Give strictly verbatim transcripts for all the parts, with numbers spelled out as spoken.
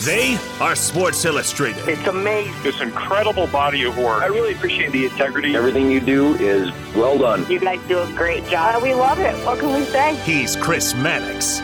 They are Sports Illustrated. It's amazing. This incredible body of work. I really appreciate the integrity. Everything you do is well done. You guys do a great job. We love it. What can we say? He's Chris Mannix.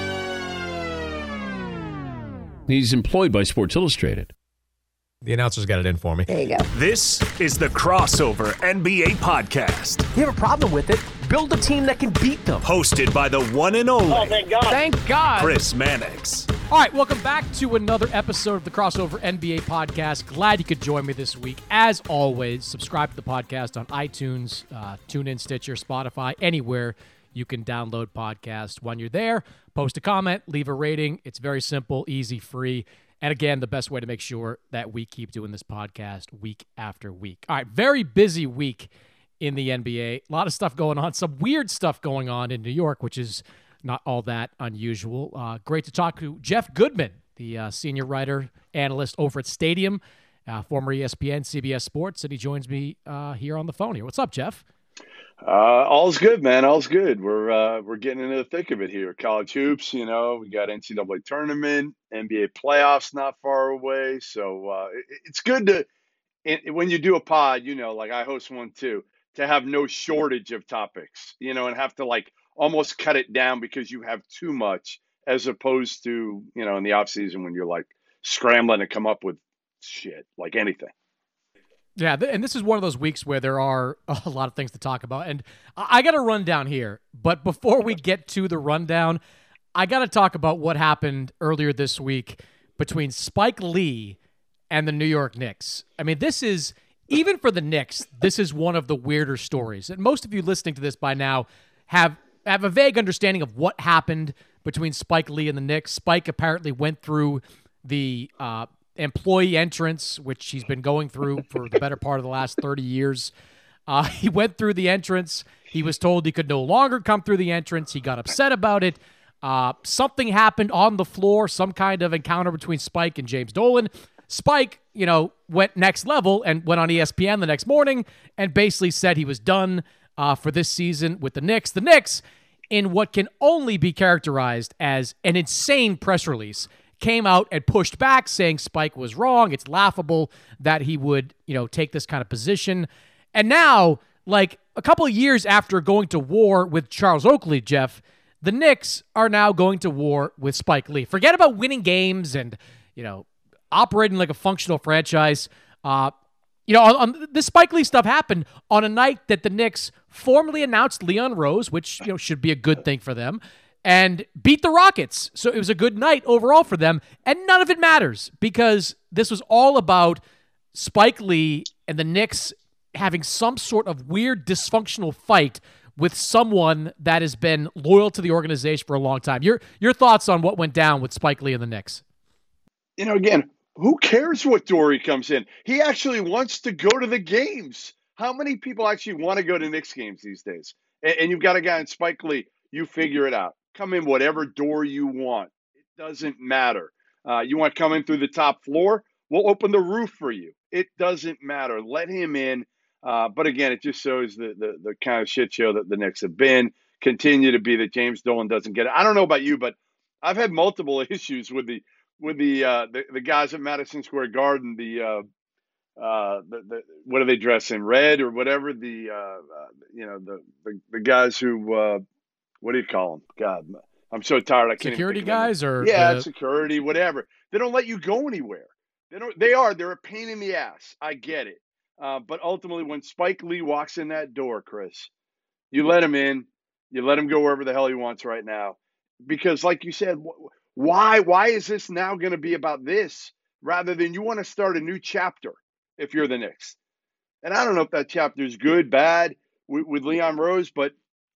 He's employed by Sports Illustrated. The announcers got it in for me. There you go. This is the Crossover N B A Podcast. You have a problem with it? Build a team that can beat them. Hosted by the one and only Oh, thank God. Thank God. Chris Mannix. All right, welcome back to another episode of the Crossover N B A Podcast. Glad you could join me this week. As always, subscribe to the podcast on iTunes, uh, TuneIn, Stitcher, Spotify, anywhere you can download podcasts. When you're there, post a comment, leave a rating. It's very simple, easy, free. And again, the best way to make sure that we keep doing this podcast week after week. All right, very busy week in the N B A. A lot of stuff going on, some weird stuff going on in New York, which is not all that unusual. Uh, great to talk to Jeff Goodman, the uh, senior writer, analyst over at Stadium, uh, former E S P N, C B S Sports, and he joins me uh, here on the phone here. What's up, Jeff? Uh, all's good, man. All's good. We're uh, we're getting into the thick of it here. College hoops, you know, we got N C double A tournament, N B A playoffs not far away. So uh, it, it's good to, it, when you do a pod, you know, like I host one too, to have no shortage of topics, you know, and have to like almost cut it down because you have too much, as opposed to, you know, in the off season when you're like scrambling to come up with shit, like anything. Yeah, th- and this is one of those weeks where there are a lot of things to talk about. And I, I got a rundown here. But before we get to the rundown, I got to talk about what happened earlier this week between Spike Lee and the New York Knicks. I mean, this is, even for the Knicks, this is one of the weirder stories. And most of you listening to this by now have, have a vague understanding of what happened between Spike Lee and the Knicks. Spike apparently went through the uh, employee entrance, which he's been going through for the better part of the last thirty years. Uh, he went through the entrance. He was told he could no longer come through the entrance. He got upset about it. Uh, something happened on the floor, some kind of encounter between Spike and James Dolan. Spike, you know, went next level and went on E S P N the next morning and basically said he was done uh, for this season with the Knicks. The Knicks, in what can only be characterized as an insane press release, came out and pushed back, saying Spike was wrong. It's laughable that he would, you know, take this kind of position. And now, like a couple of years after going to war with Charles Oakley, Jeff, the Knicks are now going to war with Spike Lee. Forget about winning games and, you know, operating like a functional franchise. Uh, you know, on, on this Spike Lee stuff happened on a night that the Knicks formally announced Leon Rose, which, you know, should be a good thing for them, and beat the Rockets. So it was a good night overall for them, and none of it matters because this was all about Spike Lee and the Knicks having some sort of weird dysfunctional fight with someone that has been loyal to the organization for a long time. Your your thoughts on what went down with Spike Lee and the Knicks? You know, again, who cares what door he comes in? He actually wants to go to the games. How many people actually want to go to Knicks games these days? And, and you've got a guy in Spike Lee. You figure it out. Come in whatever door you want. It doesn't matter. Uh, you want to come in through the top floor? We'll open the roof for you. It doesn't matter. Let him in. Uh, but again, it just shows the, the the kind of shit show that the Knicks have been, continue to be, that James Dolan doesn't get it. I don't know about you, but I've had multiple issues with the with the uh, the, the guys at Madison Square Garden. The uh, uh, the, the what do they dress in, red or whatever? The uh, uh, you know the, the the guys who uh, what do you call them? God, I'm so tired. I can't. Security even think guys or yeah, the... security, whatever. They don't let you go anywhere. They don't. They are. They're a pain in the ass. I get it. Uh, but ultimately, when Spike Lee walks in that door, Chris, you let him in. You let him go wherever the hell he wants right now. Because like you said, why why is this now going to be about this rather than you want to start a new chapter if you're the Knicks? And I don't know if that chapter is good, bad with, with Leon Rose, but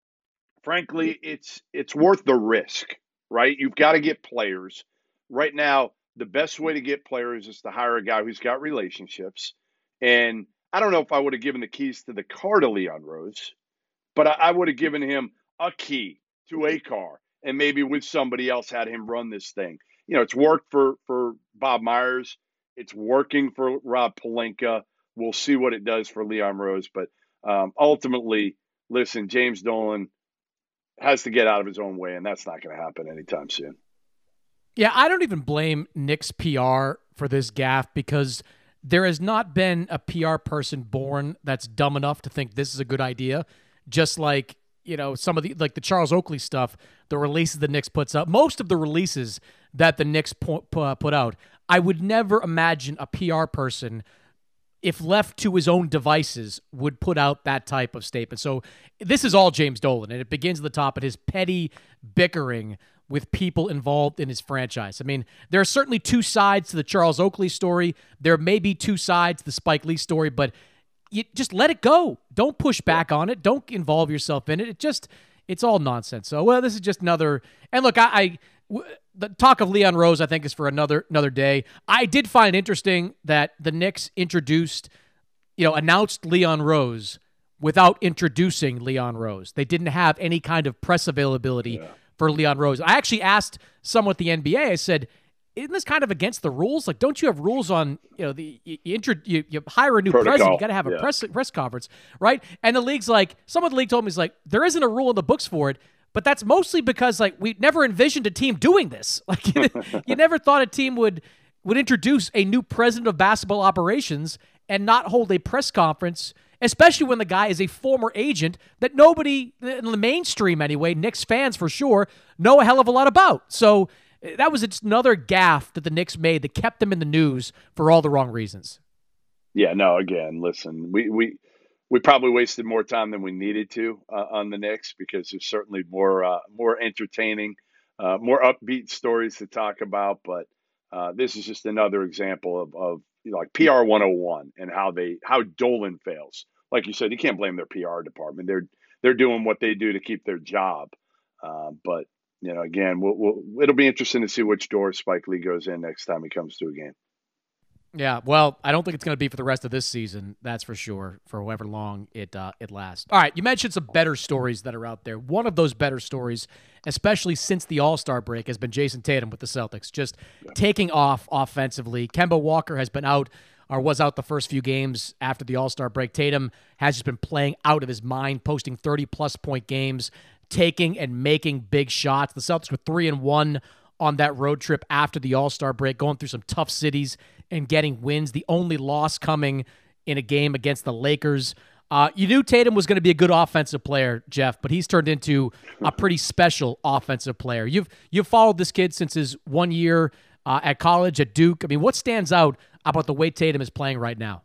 frankly, it's it's worth the risk, right? You've got to get players. Right now, the best way to get players is to hire a guy who's got relationships. And I don't know if I would have given the keys to the car to Leon Rose, but I, I would have given him a key to a car and maybe with somebody else had him run this thing. You know, it's worked for, for Bob Myers. It's working for Rob Pelinka. We'll see what it does for Leon Rose. But um, ultimately, listen, James Dolan has to get out of his own way, and that's not going to happen anytime soon. Yeah, I don't even blame Knicks P R for this gaffe because there has not been a P R person born that's dumb enough to think this is a good idea. Just like, you know, some of the, like the Charles Oakley stuff, the releases the Knicks puts up, most of the releases that the Knicks pu- pu- put out, I would never imagine a P R person, if left to his own devices, would put out that type of statement. So this is all James Dolan, and it begins at the top at his petty bickering with people involved in his franchise. I mean, there are certainly two sides to the Charles Oakley story. There may be two sides to the Spike Lee story, but you just let it go. Don't push back on it. Don't involve yourself in it. It just, it's all nonsense. So, well, this is just another, and look, I, I w- the talk of Leon Rose, I think, is for another another day. I did find it interesting that the Knicks introduced, you know, announced Leon Rose without introducing Leon Rose. They didn't have any kind of press availability yeah. for Leon Rose. I actually asked someone at the N B A, I said, isn't this kind of against the rules? Like, don't you have rules on, you know, the you, you, intro, you, you hire a new Protocol. president, you got to have a yeah. press press conference, right? And the league's like, someone at the league told me, he's like, there isn't a rule in the books for it, but that's mostly because, like, we never envisioned a team doing this. Like, you never thought a team would would introduce a new president of basketball operations and not hold a press conference, especially when the guy is a former agent that nobody, in the mainstream anyway, Knicks fans for sure, know a hell of a lot about. So that was just another gaffe that the Knicks made that kept them in the news for all the wrong reasons. Yeah, no, again, listen, we we, we probably wasted more time than we needed to uh, on the Knicks because there's certainly more uh, more entertaining, uh, more upbeat stories to talk about. But uh, this is just another example of, of you know, like P R one oh one and how they how Dolan fails. Like you said, you can't blame their P R department. They're they're doing what they do to keep their job. Uh, but you know, again, we'll, we'll, it'll be interesting to see which door Spike Lee goes in next time he comes to a game. Yeah, well, I don't think it's going to be for the rest of this season, that's for sure, for however long it uh, it lasts. All right, you mentioned some better stories that are out there. One of those better stories, especially since the All-Star break, has been Jason Tatum with the Celtics, just yeah. taking off offensively. Kemba Walker has been out, or was out the first few games after the All-Star break. Tatum has just been playing out of his mind, posting thirty-plus point games, taking and making big shots. The Celtics were three and one on that road trip after the All-Star break, going through some tough cities and getting wins. The only loss coming in a game against the Lakers. Uh, you knew Tatum was going to be a good offensive player, Jeff, but he's turned into a pretty special offensive player. You've you've followed this kid since his one year uh, at college at Duke. I mean, what stands out about the way Tatum is playing right now?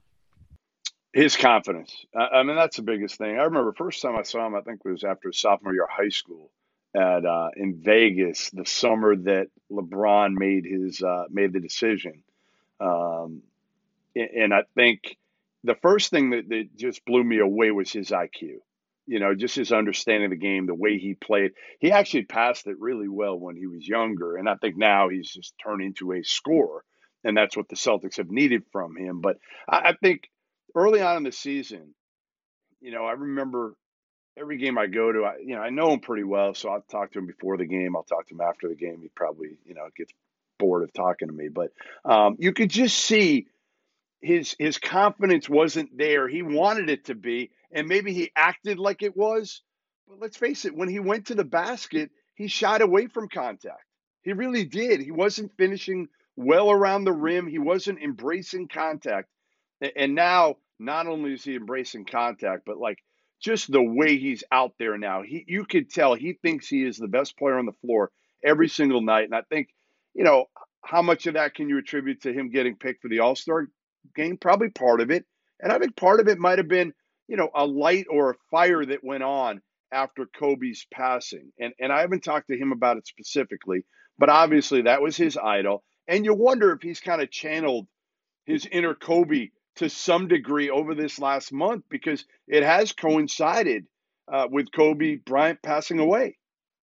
His confidence. I mean, that's the biggest thing. I remember first time I saw him, I think it was after his sophomore year of high school at uh, in Vegas, the summer that LeBron made his uh, made the decision. Um, and I think the first thing that, that just blew me away was his I Q. You know, just his understanding of the game, the way he played. He actually passed it really well when he was younger, and I think now he's just turned into a scorer, and that's what the Celtics have needed from him. But I, I think early on in the season, you know, I remember every game I go to, I, you know, I know him pretty well, so I'll talk to him before the game. I'll talk to him after the game. He probably, you know, gets bored of talking to me. But um, you could just see his his confidence wasn't there. He wanted it to be, and maybe he acted like it was. But let's face it, when he went to the basket, he shied away from contact. He really did. He wasn't finishing well around the rim. He wasn't embracing contact. And now, not only is he embracing contact, but like just the way he's out there now, he you could tell he thinks he is the best player on the floor every single night. And I think, you know, how much of that can you attribute to him getting picked for the All-Star game? Probably part of it. And I think part of it might have been, you know, a light or a fire that went on after Kobe's passing. And and I haven't talked to him about it specifically, but obviously that was his idol. And you wonder if he's kind of channeled his inner Kobe to some degree over this last month, because it has coincided uh, with Kobe Bryant passing away.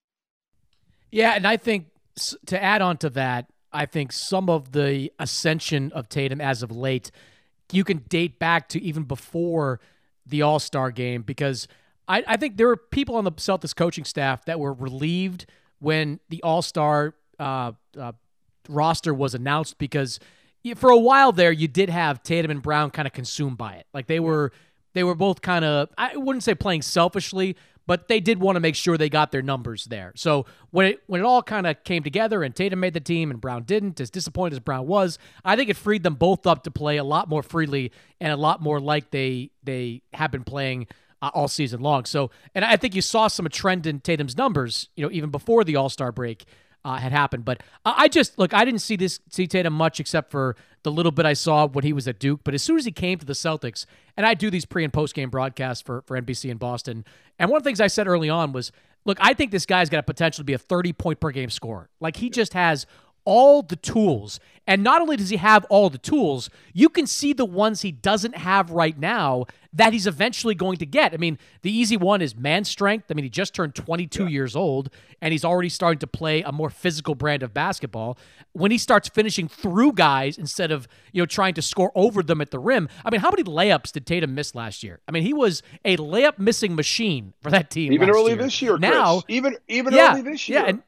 Yeah, and I think to add on to that, I think some of the ascension of Tatum as of late, you can date back to even before the All-Star game, because I, I think there were people on the Celtics coaching staff that were relieved when the All-Star uh, uh, roster was announced, because for a while there, you did have Tatum and Brown kind of consumed by it. Like they were, they were both kind of, I wouldn't say playing selfishly, but they did want to make sure they got their numbers there. So when it when it all kind of came together and Tatum made the team and Brown didn't, as disappointed as Brown was, I think it freed them both up to play a lot more freely and a lot more like they they have been playing uh, all season long. So, and I think you saw some trend in Tatum's numbers, you know, even before the All-Star break uh, had happened. But I, I just look, I didn't see this see Tatum much except for the little bit I saw when he was at Duke. But as soon as he came to the Celtics, and I do these pre and post game broadcasts for for N B C in Boston, and one of the things I said early on was, look, I think this guy's got a potential to be a thirty point per game scorer. Like, he just has all the tools. And not only does he have all the tools, you can see the ones he doesn't have right now that he's eventually going to get. I mean, the easy one is man strength. I mean, he just turned twenty-two yeah. years old, and he's already starting to play a more physical brand of basketball. When he starts finishing through guys instead of, you know, trying to score over them at the rim. I mean, how many layups did Tatum miss last year? I mean, he was a layup missing machine for that team. Even last early year. this year, Chris. Now, even even yeah, early this year. Yeah, and,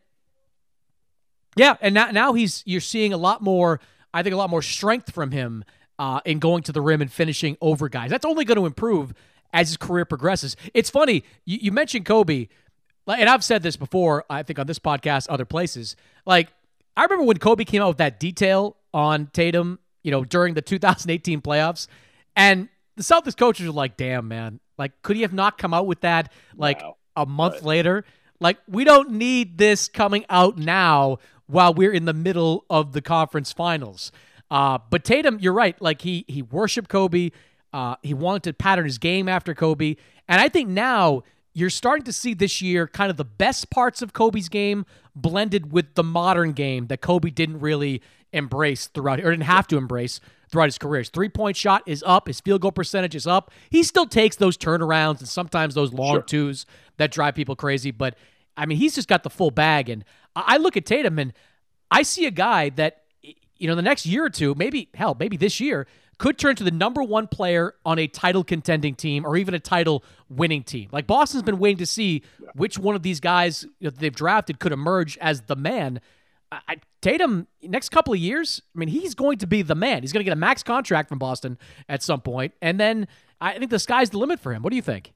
Yeah, and now now he's you're seeing a lot more, I think a lot more strength from him uh, in going to the rim and finishing over guys. That's only going to improve as his career progresses. It's funny, you, you mentioned Kobe, and I've said this before, I think on this podcast, other places. Like, I remember when Kobe came out with that detail on Tatum, you know, during the two thousand eighteen playoffs, and the Celtics coaches were like, damn, man, like, could he have not come out with that like wow. a month right. later? Like, we don't need this coming out now while we're in the middle of the conference finals. Uh, but Tatum, you're right. Like, he he worshiped Kobe. Uh, he wanted to pattern his game after Kobe. And I think now you're starting to see this year kind of the best parts of Kobe's game blended with the modern game that Kobe didn't really embrace throughout, or didn't have to embrace throughout his career. His three-point shot is up. His field goal percentage is up. He still takes those turnarounds and sometimes those long sure. twos that drive people crazy. But, I mean, he's just got the full bag. And I look at Tatum, and I see a guy that, you know, the next year or two, maybe, hell, maybe this year, could turn to the number one player on a title-contending team or even a title-winning team. Like, Boston's been waiting to see which one of these guys that they've drafted could emerge as the man. I, Tatum, next couple of years, I mean, he's going to be the man. He's going to get a max contract from Boston at some point, and then I think the sky's the limit for him. What do you think?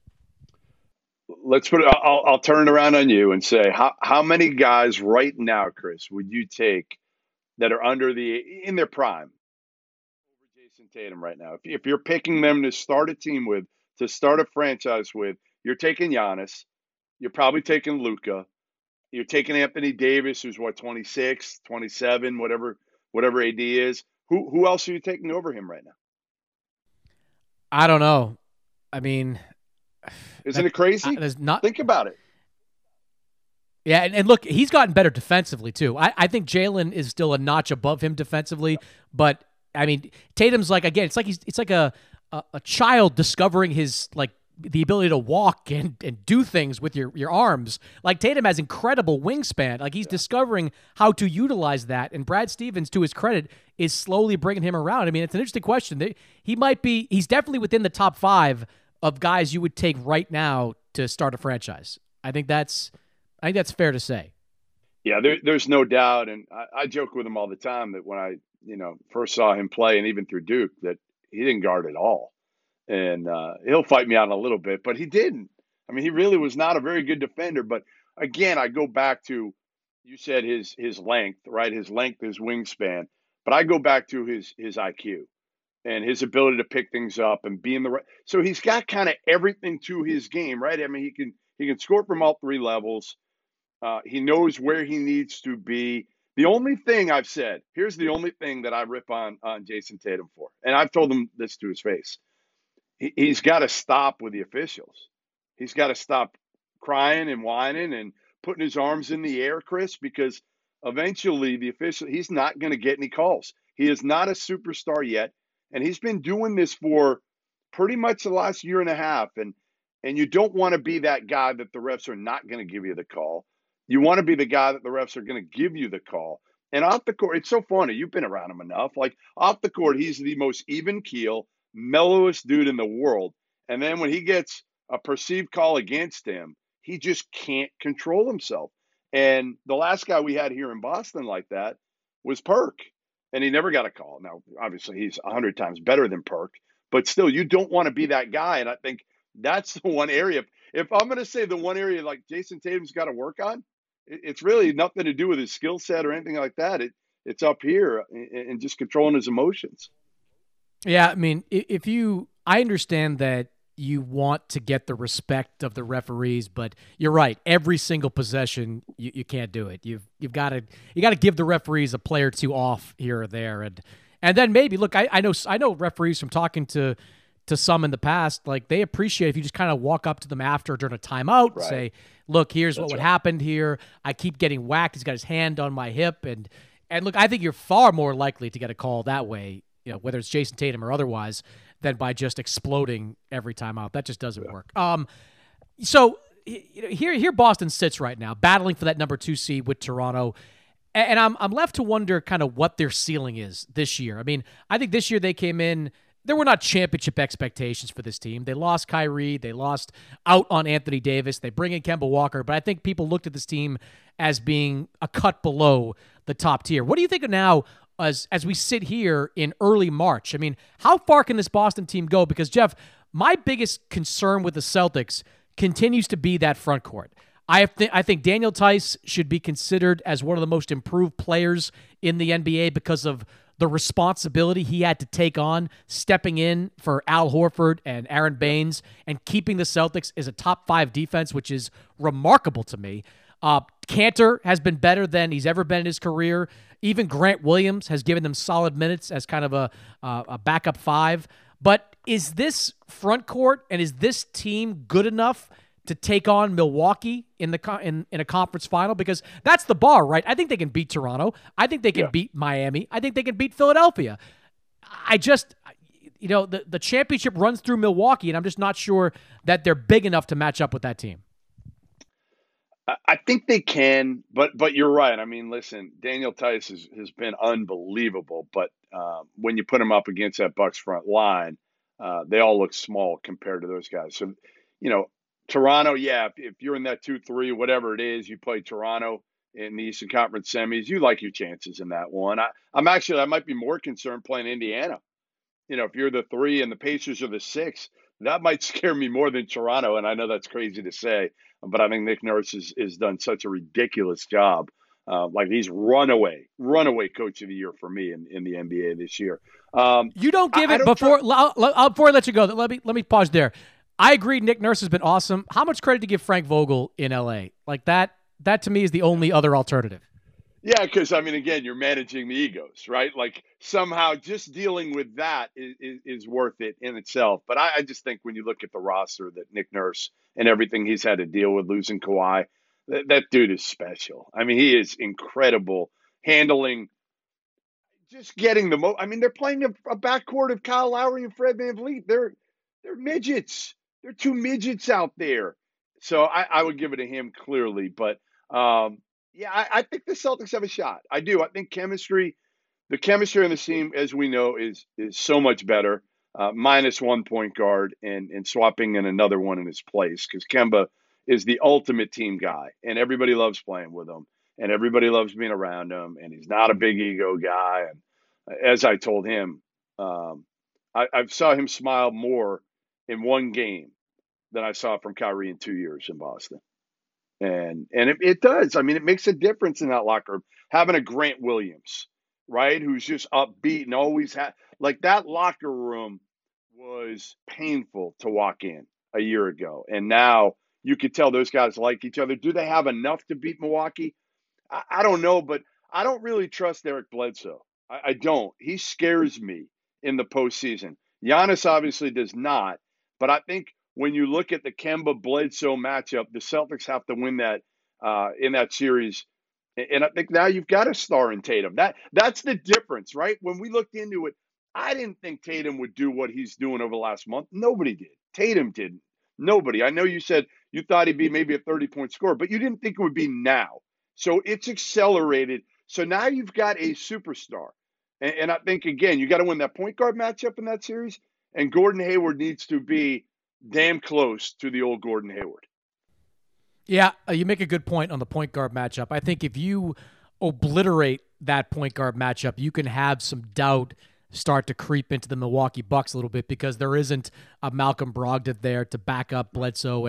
Let's put it, I'll, I'll turn it around on you and say, how, how many guys right now, Chris, would you take that are under the, in their prime over Jason Tatum right now? If, if you're picking them to start a team with, to start a franchise with, you're taking Giannis, you're probably taking Luka, you're taking Anthony Davis, who's what, twenty-six, twenty-seven, whatever, whatever A D is. Who, who else are you taking over him right now? I don't know. I mean, Isn't that, it crazy? There's not, Think about it. Yeah, and, and look, he's gotten better defensively, too. I, I think Jalen is still a notch above him defensively, but, I mean, Tatum's like, again, it's like he's it's like a, a, a child discovering his, like, the ability to walk and, and do things with your, your arms. Like, Tatum has incredible wingspan. Like, he's yeah. discovering how to utilize that, and Brad Stevens, to his credit, is slowly bringing him around. I mean, it's an interesting question. He might be, he's definitely within the top five of guys you would take right now to start a franchise. I think that's I think that's fair to say. Yeah, there, there's no doubt. And I, I joke with him all the time that when I, you know, first saw him play, and even through Duke, that he didn't guard at all. And uh, he'll fight me out a little bit, but he didn't. I mean, he really was not a very good defender. But again, I go back to, you said his his length, right? His length, his wingspan. But I go back to his his I Q. And his ability to pick things up and be in the right. So he's got kind of everything to his game, right? I mean, he can he can score from all three levels. Uh, he knows where he needs to be. The only thing I've said, here's the only thing that I rip on on Jason Tatum for, and I've told him this to his face. He, he's got to stop with the officials. He's got to stop crying and whining and putting his arms in the air, Chris, because eventually the official, he's not going to get any calls. He is not a superstar yet. And he's been doing this for pretty much the last year and a half. And and you don't want to be that guy that the refs are not going to give you the call. You want to be the guy that the refs are going to give you the call. And off the court, it's so funny. You've been around him enough. Like, off the court, he's the most even keel, mellowest dude in the world. And then when he gets a perceived call against him, he just can't control himself. And the last guy we had here in Boston like that was Perk. And he never got a call. Now, obviously, he's a hundred times better than Perk, but still, you don't want to be that guy. And I think that's the one area. if I'm going to say the one area like Jason Tatum's got to work on, it, it's really nothing to do with his skill set or anything like that. It it's up here and just controlling his emotions. Yeah, I mean, if you, I understand that you want to get the respect of the referees, but you're right. Every single possession, you, you can't do it. You've you've got to you got to give the referees a play or two off here or there, and and then maybe look. I, I know I know referees from talking to to some in the past, like they appreciate if you just kind of walk up to them after during a timeout, right. Say, "Look, here's That's what right. happened here. I keep getting whacked. He's got his hand on my hip," and and look, I think you're far more likely to get a call that way, you know, whether it's Jason Tatum or otherwise, than by just exploding every time out. That just doesn't yeah. work. Um, so you know, here, here Boston sits right now, battling for that number two seed with Toronto, and I'm I'm left to wonder kind of what their ceiling is this year. I mean, I think this year they came in. There were not championship expectations for this team. They lost Kyrie. They lost out on Anthony Davis. They bring in Kemba Walker, but I think people looked at this team as being a cut below the top tier. What do you think of now? As as we sit here in early March, I mean, how far can this Boston team go? Because, Jeff, my biggest concern with the Celtics continues to be that front court. I th- I think Daniel Tice should be considered as one of the most improved players in the N B A because of the responsibility he had to take on stepping in for Al Horford and Aaron Baines and keeping the Celtics as a top five defense, which is remarkable to me. Uh, Cantor has been better than he's ever been in his career. Even Grant Williams has given them solid minutes as kind of a uh, a backup five. But is this front court and is this team good enough to take on Milwaukee in the co- in, in a conference final? Because that's the bar, right? I think they can beat Toronto. I think they can yeah. beat Miami. I think they can beat Philadelphia. I just, you know, the, the championship runs through Milwaukee, and I'm just not sure that they're big enough to match up with that team. I think they can, but but you're right. I mean, listen, Daniel Tice has, has been unbelievable, but uh, when you put him up against that Bucks front line, uh, they all look small compared to those guys. So, you know, Toronto, yeah, if, if you're in that two three, whatever it is, you play Toronto in the Eastern Conference semis, you like your chances in that one. I, I'm actually, I might be more concerned playing Indiana. You know, if you're the three and the Pacers are the six, that might scare me more than Toronto, and I know that's crazy to say. But I think Nick Nurse has, has done such a ridiculous job. Uh, like he's runaway, runaway coach of the year for me in, in the N B A this year. Um, you don't give I, it I don't before. Try- I'll, I'll, before I let you go, let me let me pause there. I agree. Nick Nurse has been awesome. How much credit to give Frank Vogel in L A? Like that. That to me is the only other alternative. Yeah, because I mean, again, you're managing the egos, right? Like somehow just dealing with that is, is, is worth it in itself. But I, I just think when you look at the roster that Nick Nurse and everything he's had to deal with losing Kawhi, that, that dude is special. I mean, he is incredible handling, just getting the most. I mean, they're playing a, a backcourt of Kyle Lowry and Fred VanVleet. They're they're midgets. They're two midgets out there. So I, I would give it to him clearly, but. Um, Yeah, I, I think the Celtics have a shot. I do. I think chemistry, the chemistry on the team, as we know, is is so much better. Uh, minus one point guard and and swapping in another one in his place because Kemba is the ultimate team guy, and everybody loves playing with him, and everybody loves being around him, and he's not a big ego guy. And as I told him, um, I, I saw him smile more in one game than I saw from Kyrie in two years in Boston. And and it, it does. I mean, it makes a difference in that locker room. Having a Grant Williams, right, who's just upbeat and always had – like that locker room was painful to walk in a year ago. And now you could tell those guys like each other. Do they have enough to beat Milwaukee? I, I don't know, but I don't really trust Eric Bledsoe. I, I don't. He scares me in the postseason. Giannis obviously does not, but I think – when you look at the Kemba Bledsoe matchup, the Celtics have to win that uh, in that series. And I think now you've got a star in Tatum. That that's the difference, right? When we looked into it, I didn't think Tatum would do what he's doing over the last month. Nobody did. Tatum didn't. Nobody. I know you said you thought he'd be maybe a thirty-point scorer, but you didn't think it would be now. So it's accelerated. So now you've got a superstar. And, and I think, again, you got to win that point guard matchup in that series. And Gordon Hayward needs to be damn close to the old Gordon Hayward. Yeah, uh, you make a good point on the point guard matchup. I think if you obliterate that point guard matchup, you can have some doubt start to creep into the Milwaukee Bucks a little bit because there isn't a Malcolm Brogdon there to back up Bledsoe and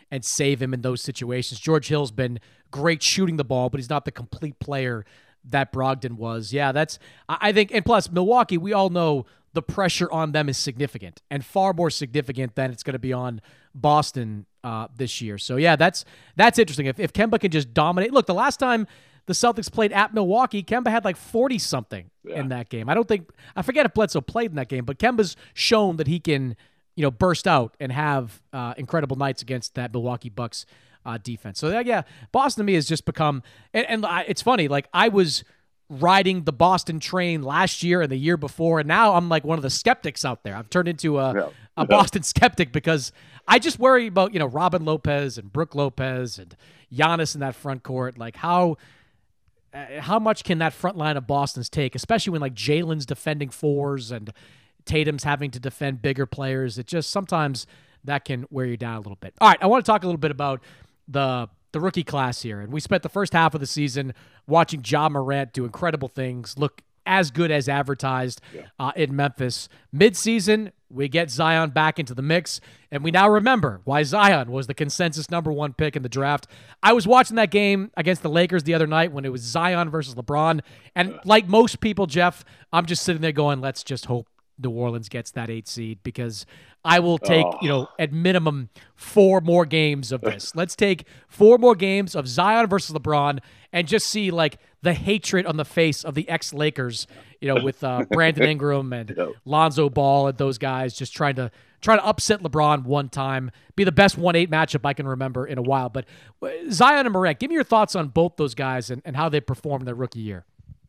and save him in those situations. George Hill's been great shooting the ball, but he's not the complete player that Brogdon was. Yeah, that's, I think, and plus Milwaukee, we all know the pressure on them is significant and far more significant than it's going to be on Boston uh, this year. So yeah, that's that's interesting. If, if Kemba can just dominate, look, the last time the Celtics played at Milwaukee, Kemba had like forty something yeah. in that game. I don't think, I forget if Bledsoe played in that game, but Kemba's shown that he can, you know, burst out and have uh, incredible nights against that Milwaukee Bucks uh, defense. So yeah, Boston to me has just become, and, and I, it's funny, like I was riding the Boston train last year and the year before, and now I'm like one of the skeptics out there. I've turned into a, yeah. a Boston skeptic because I just worry about, you know, Robin Lopez and Brook Lopez and Giannis in that front court. Like how uh, how much can that front line of Boston's take, especially when like Jalen's defending fours and Tatum's having to defend bigger players. It just sometimes that can wear you down a little bit. All right, I want to talk a little bit about the the rookie class here. And we spent the first half of the season watching Ja Morant do incredible things, look as good as advertised yeah. uh, in Memphis. Mid-season, we get Zion back into the mix, and we now remember why Zion was the consensus number one pick in the draft. I was watching that game against the Lakers the other night when it was Zion versus LeBron, and like most people, Jeff, I'm just sitting there going, let's just hope New Orleans gets that eight seed, because I will take, oh. you know, at minimum four more games of this. Let's take four more games of Zion versus LeBron and just see like the hatred on the face of the ex-Lakers, you know, with uh, Brandon Ingram and yep. Lonzo Ball and those guys just trying to try to upset LeBron one time, be the best one eight matchup I can remember in a while. But Zion and Morant, give me your thoughts on both those guys and, and how they performed in their rookie year.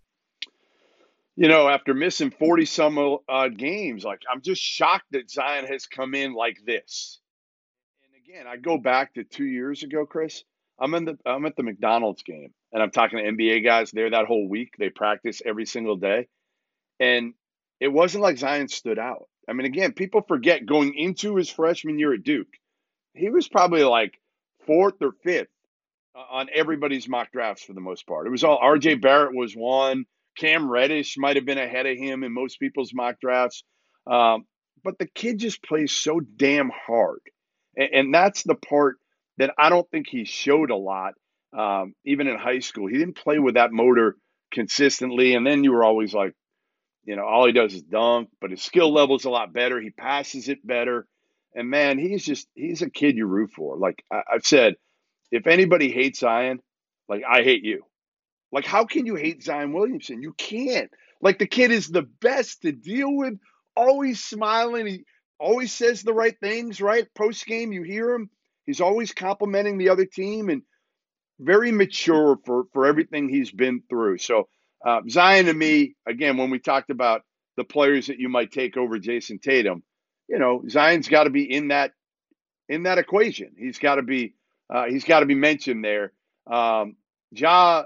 You know, after missing forty some uh, games, like I'm just shocked that Zion has come in like this. And again, I go back to two years ago, Chris. I'm in the I'm at the McDonald's game, and I'm talking to N B A guys there that whole week. They practice every single day, and it wasn't like Zion stood out. I mean, again, people forget going into his freshman year at Duke, he was probably like fourth or fifth on everybody's mock drafts for the most part. It was all R J Barrett was one. Cam Reddish might have been ahead of him in most people's mock drafts. Um, but the kid just plays so damn hard. And, and that's the part that I don't think he showed a lot, um, even in high school. He didn't play with that motor consistently. And then you were always like, you know, all he does is dunk, but his skill level is a lot better. He passes it better. And, man, he's just – he's a kid you root for. Like I, I've said, if anybody hates Zion, like I hate you. Like, how can you hate Zion Williamson? You can't. Like, the kid is the best to deal with, always smiling. He always says the right things, right? Post-game, you hear him. He's always complimenting the other team and very mature for, for everything he's been through. So, uh, Zion to me, again, when we talked about the players that you might take over Jason Tatum, you know, Zion's got to be in that in that equation. He's got to be uh, he's got to be mentioned there. Um, Ja.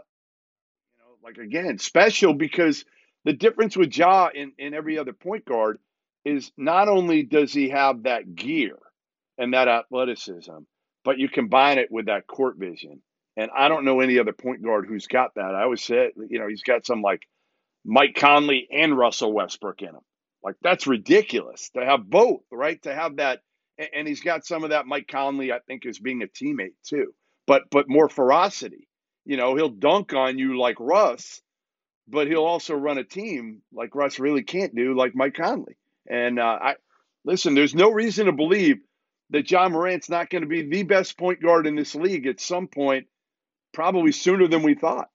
Like, again, special because the difference with Ja in, in every other point guard is not only does he have that gear and that athleticism, but you combine it with that court vision. And I don't know any other point guard who's got that. I always say, you know, he's got some like Mike Conley and Russell Westbrook in him. Like, that's ridiculous to have both, right? To have that. And he's got some of that Mike Conley, I think, as being a teammate too, but but more ferocity. You know, he'll dunk on you like Russ, but he'll also run a team like Russ really can't do, like Mike Conley. And uh, I listen, there's no reason to believe that Ja Morant's not going to be the best point guard in this league at some point, probably sooner than we thought.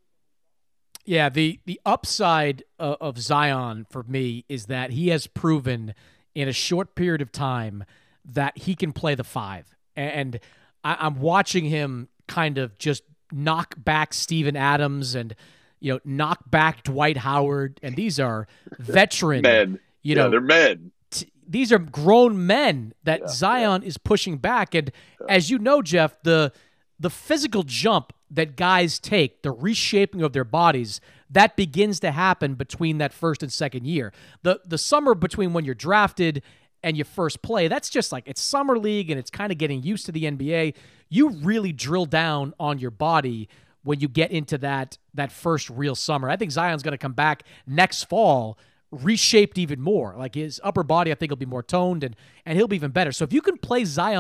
Yeah, the the upside of, of Zion for me is that he has proven in a short period of time that he can play the five. And I, I'm watching him kind of just knock back Steven Adams and, you know, knock back Dwight Howard. And these are veteran men. You yeah, know, they're men. T- these are grown men that yeah, Zion yeah. is pushing back. And yeah. as you know, Jeff, the the physical jump that guys take, the reshaping of their bodies, that begins to happen between that first and second year. The the summer between when you're drafted and you first play, that's just like, it's summer league and it's kind of getting used to the N B A. You really drill down on your body when you get into that that first real summer. I think Zion's going to come back next fall reshaped even more. Like his upper body, I think, will be more toned and, and he'll be even better. So if you can play Zion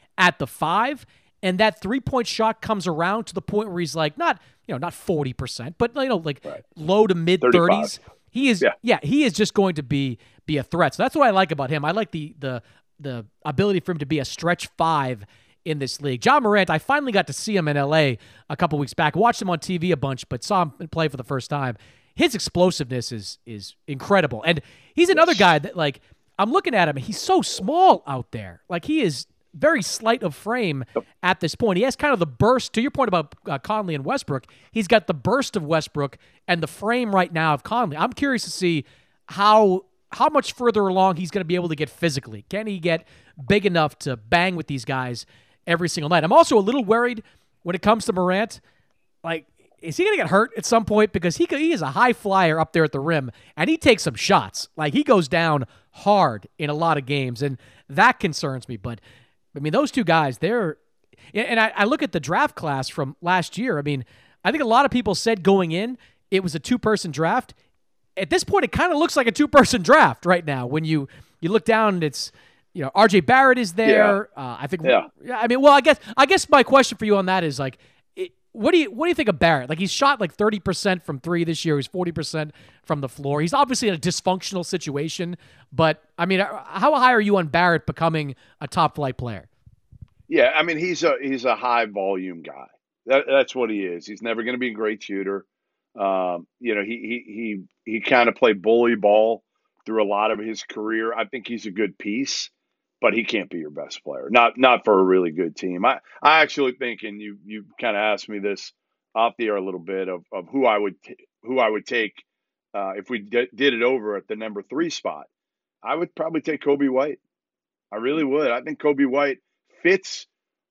at the five, and that three-point shot comes around to the point where he's like, not, you know, not forty percent, but, you know, like right. low to mid-thirties. He is, yeah. yeah, he is just going to be be a threat. So that's what I like about him. I like the the the ability for him to be a stretch five in this league. Ja Morant, I finally got to see him in L A a couple weeks back. Watched him on T V a bunch, but saw him play for the first time. His explosiveness is is incredible. And he's another guy that, like, I'm looking at him, he's so small out there. Like, he is very slight of frame at this point. He has kind of the burst, to your point about uh, Conley and Westbrook, he's got the burst of Westbrook and the frame right now of Conley. I'm curious to see how how much further along he's going to be able to get physically. Can he get big enough to bang with these guys every single night? I'm also a little worried when it comes to Morant. Like, is he going to get hurt at some point? Because he he is a high flyer up there at the rim, and he takes some shots. Like, he goes down hard in a lot of games, and that concerns me. But, I mean, those two guys, they're – and I, I look at the draft class from last year. I mean, I think a lot of people said going in it was a two-person draft. At this point, it kind of looks like a two-person draft right now. When you, you look down, and it's – you know, R J Barrett is there. Yeah. Uh, I think. Yeah. I mean, well, I guess. I guess my question for you on that is like, it, what do you what do you think of Barrett? Like, he's shot like thirty percent from three this year. He's forty percent from the floor. He's obviously in a dysfunctional situation. But I mean, how high are you on Barrett becoming a top flight player? Yeah, I mean, he's a he's a high volume guy. That, that's what he is. He's never going to be a great shooter. Um, you know, he he he he kind of played bully ball through a lot of his career. I think he's a good piece. But he can't be your best player, not not for a really good team. I, I actually think, and you you kind of asked me this off the air a little bit of, of who I would t- who I would take uh, if we d- did it over at the number three spot. I would probably take Kobe White. I really would. I think Kobe White fits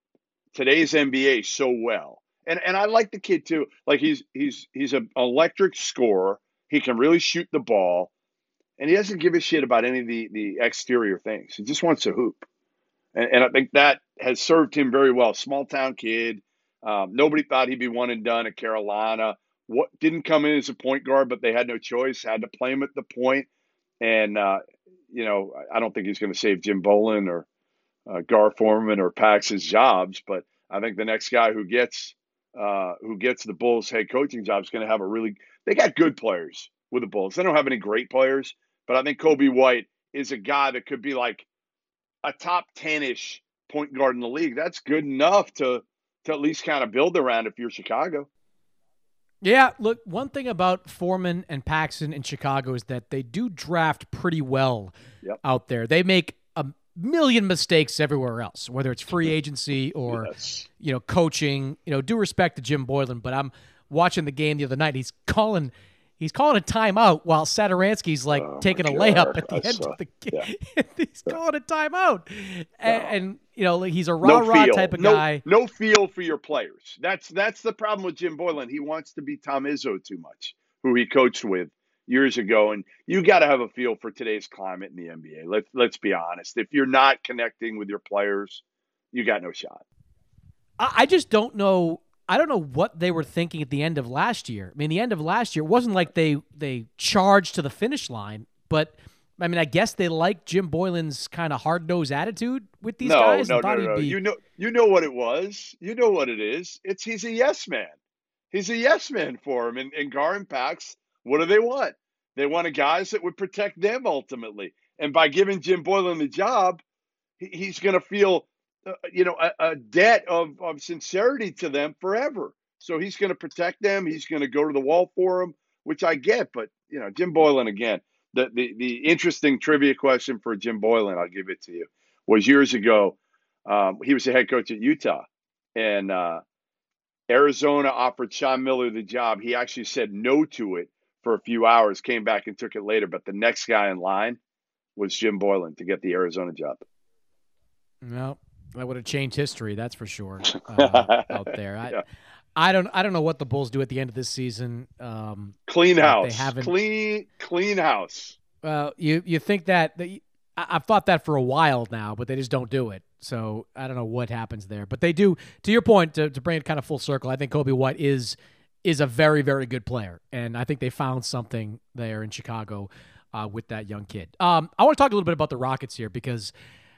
today's N B A so well, and and I like the kid too. Like he's he's he's an electric scorer. He can really shoot the ball. And he doesn't give a shit about any of the, the exterior things. He just wants to hoop. And, and I think that has served him very well. Small town kid. Um, nobody thought he'd be one and done at Carolina. What didn't come in as a point guard, but they had no choice. Had to play him at the point. And, uh, you know, I don't think he's going to save Jim Boylen or uh, Gar Forman or Pax's jobs. But I think the next guy who gets uh, who gets the Bulls head coaching job is going to have a really – they got good players with the Bulls. They don't have any great players. But I think Kobe White is a guy that could be like a top ten-ish point guard in the league. That's good enough to to at least kind of build around if you're Chicago. Yeah, look, one thing about Foreman and Paxson in Chicago is that they do draft pretty well yep. out there. They make a million mistakes everywhere else, whether it's free agency or yes. you know coaching. You know, due respect to Jim Boylen, but I'm watching the game the other night. He's calling – He's calling a timeout while Sadaransky's like oh taking a layup at the I end saw, of the game. Yeah. He's yeah. calling a timeout. And, wow. and, you know, he's a rah-rah no type of no, guy. No feel for your players. That's that's the problem with Jim Boylen. He wants to be Tom Izzo too much, who he coached with years ago. And you got to have a feel for today's climate in the N B A. Let's, let's be honest. If you're not connecting with your players, you got no shot. I, I just don't know. I don't know what they were thinking at the end of last year. I mean, the end of last year, it wasn't like they they charged to the finish line, but I mean, I guess they liked Jim Boylen's kind of hard-nosed attitude with these no, guys. No, no, no, no. Be... You know, you know what it was. You know what it is. It's he's a yes man. He's a yes man for him. And, and Gar and Pax, what do they want? They wanted guys that would protect them ultimately. And by giving Jim Boylen the job, he, he's going to feel. Uh, you know, a, a debt of, of sincerity to them forever. So he's going to protect them. He's going to go to the wall for them, which I get. But, you know, Jim Boylen, again, the, the, the interesting trivia question for Jim Boylen, I'll give it to you, was years ago. Um, he was the head coach at Utah. And uh, Arizona offered Sean Miller the job. He actually said no to it for a few hours, came back and took it later. But the next guy in line was Jim Boylen to get the Arizona job. No. That would have changed history, that's for sure. Uh, out there, I, yeah. I don't, I don't know what the Bulls do at the end of this season. Um, clean house, they haven't, clean, clean house. Well, you, you think that, that I, I've thought that for a while now, but they just don't do it. So I don't know what happens there, but they do. To your point, to, to bring it kind of full circle, I think Kobe White is is a very, very good player, and I think they found something there in Chicago uh, with that young kid. Um, I want to talk a little bit about the Rockets here because.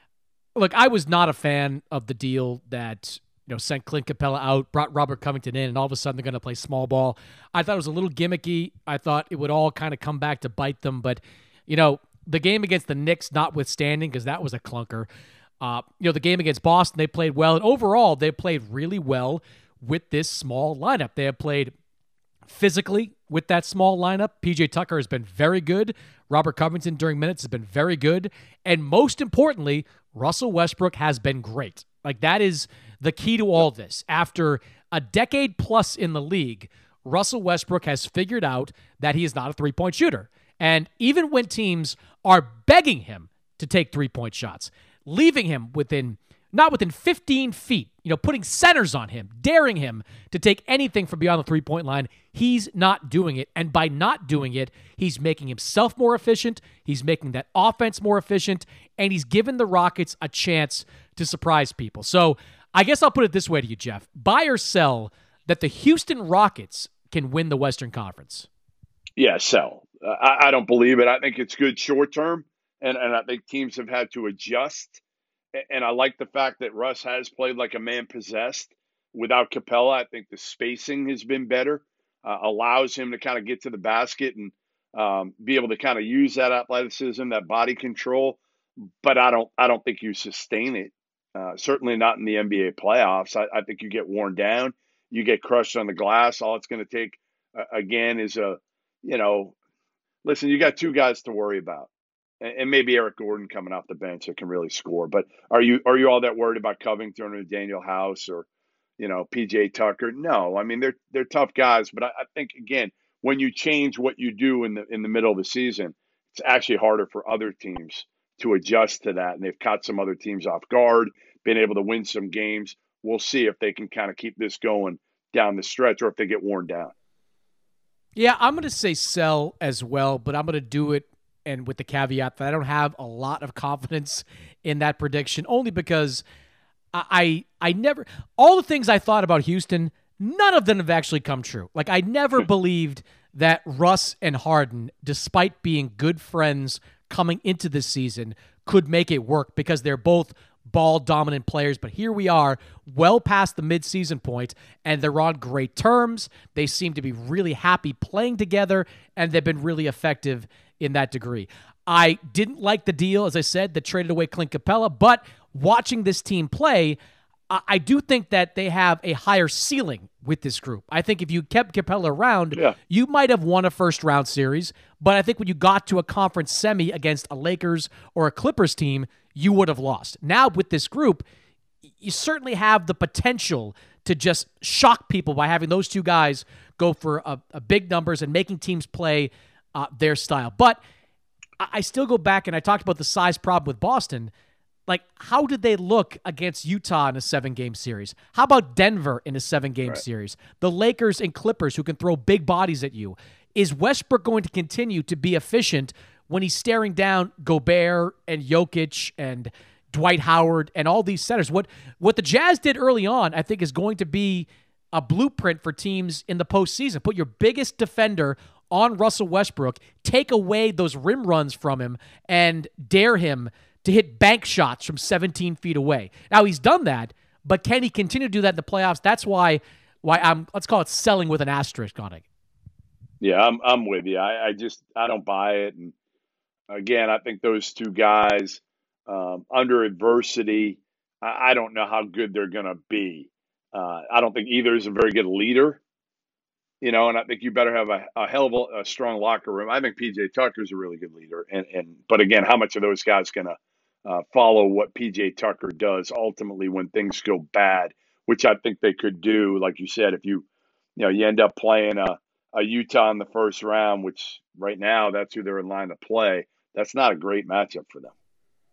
look, I was not a fan of the deal that, you know, sent Clint Capella out, brought Robert Covington in, and all of a sudden they're going to play small ball. I thought it was a little gimmicky. I thought it would all kind of come back to bite them. But, you know, the game against the Knicks notwithstanding, because that was a clunker, uh, you know, the game against Boston, they played well. And overall, they played really well with this small lineup. They have played physically with that small lineup. P J Tucker has been very good. Robert Covington during minutes has been very good. And most importantly, Russell Westbrook has been great. Like, that is the key to all this. After a decade plus in the league, Russell Westbrook has figured out that he is not a three-point shooter. And even when teams are begging him to take three-point shots, leaving him within, not within fifteen feet, you know, putting centers on him, daring him to take anything from beyond the three-point line, he's not doing it. And by not doing it, he's making himself more efficient, he's making that offense more efficient, and he's given the Rockets a chance to surprise people. So I guess I'll put it this way to you, Jeff. Buy or sell that the Houston Rockets can win the Western Conference? Yeah, sell. Uh, I, I don't believe it. I think it's good short term, and, and I think teams have had to adjust. And I like the fact that Russ has played like a man possessed without Capella. I think the spacing has been better, uh, allows him to kind of get to the basket and um, be able to kind of use that athleticism, that body control. But I don't, I don't think you sustain it. Uh, certainly not in the N B A playoffs. I, I think you get worn down, you get crushed on the glass. All it's going to take uh, again is a, you know, listen, you got two guys to worry about. And maybe Eric Gordon coming off the bench that can really score. But are you are you all that worried about Covington or Daniel House or, you know, P J Tucker? No, I mean they're they're tough guys. But I, I think again, when you change what you do in the in the middle of the season, it's actually harder for other teams to adjust to that. And they've caught some other teams off guard, been able to win some games. We'll see if they can kind of keep this going down the stretch or if they get worn down. Yeah, I'm going to say sell as well, but I'm going to do it. And with the caveat that I don't have a lot of confidence in that prediction, only because I I never all the things I thought about Houston, none of them have actually come true. Like, I never believed that Russ and Harden, despite being good friends coming into this season, could make it work because they're both ball dominant players. But here we are, well past the midseason point, and they're on great terms. They seem to be really happy playing together, and they've been really effective in that degree. I didn't like the deal, as I said, that traded away Clint Capella, but watching this team play, I do think that they have a higher ceiling with this group. I think if you kept Capella around, yeah. you might have won a first-round series, but I think when you got to a conference semi against a Lakers or a Clippers team, you would have lost. Now with this group, you certainly have the potential to just shock people by having those two guys go for a, a big numbers and making teams play Uh, their style. But I still go back, and I talked about the size problem with Boston. Like, how did they look against Utah in a seven-game series? How about Denver in a seven-game right. series? The Lakers and Clippers who can throw big bodies at you. Is Westbrook going to continue to be efficient when he's staring down Gobert and Jokic and Dwight Howard and all these centers? What, what the Jazz did early on, I think, is going to be a blueprint for teams in the postseason. Put your biggest defender on Russell Westbrook, take away those rim runs from him, and dare him to hit bank shots from seventeen feet away. Now, he's done that, but can he continue to do that in the playoffs? That's why why I'm, let's call it selling with an asterisk on it. Yeah, I'm I'm with you. I, I just, I don't buy it. And again, I think those two guys, um, under adversity, I, I don't know how good they're going to be. Uh, I don't think either is a very good leader. You know, and I think you better have a, a hell of a, a strong locker room. I think P J Tucker's a really good leader. And, and but again, how much of those guys going to uh, follow what P J Tucker does ultimately when things go bad, which I think they could do. Like you said, if you, you know, you end up playing a, a Utah in the first round, which right now that's who they're in line to play, that's not a great matchup for them.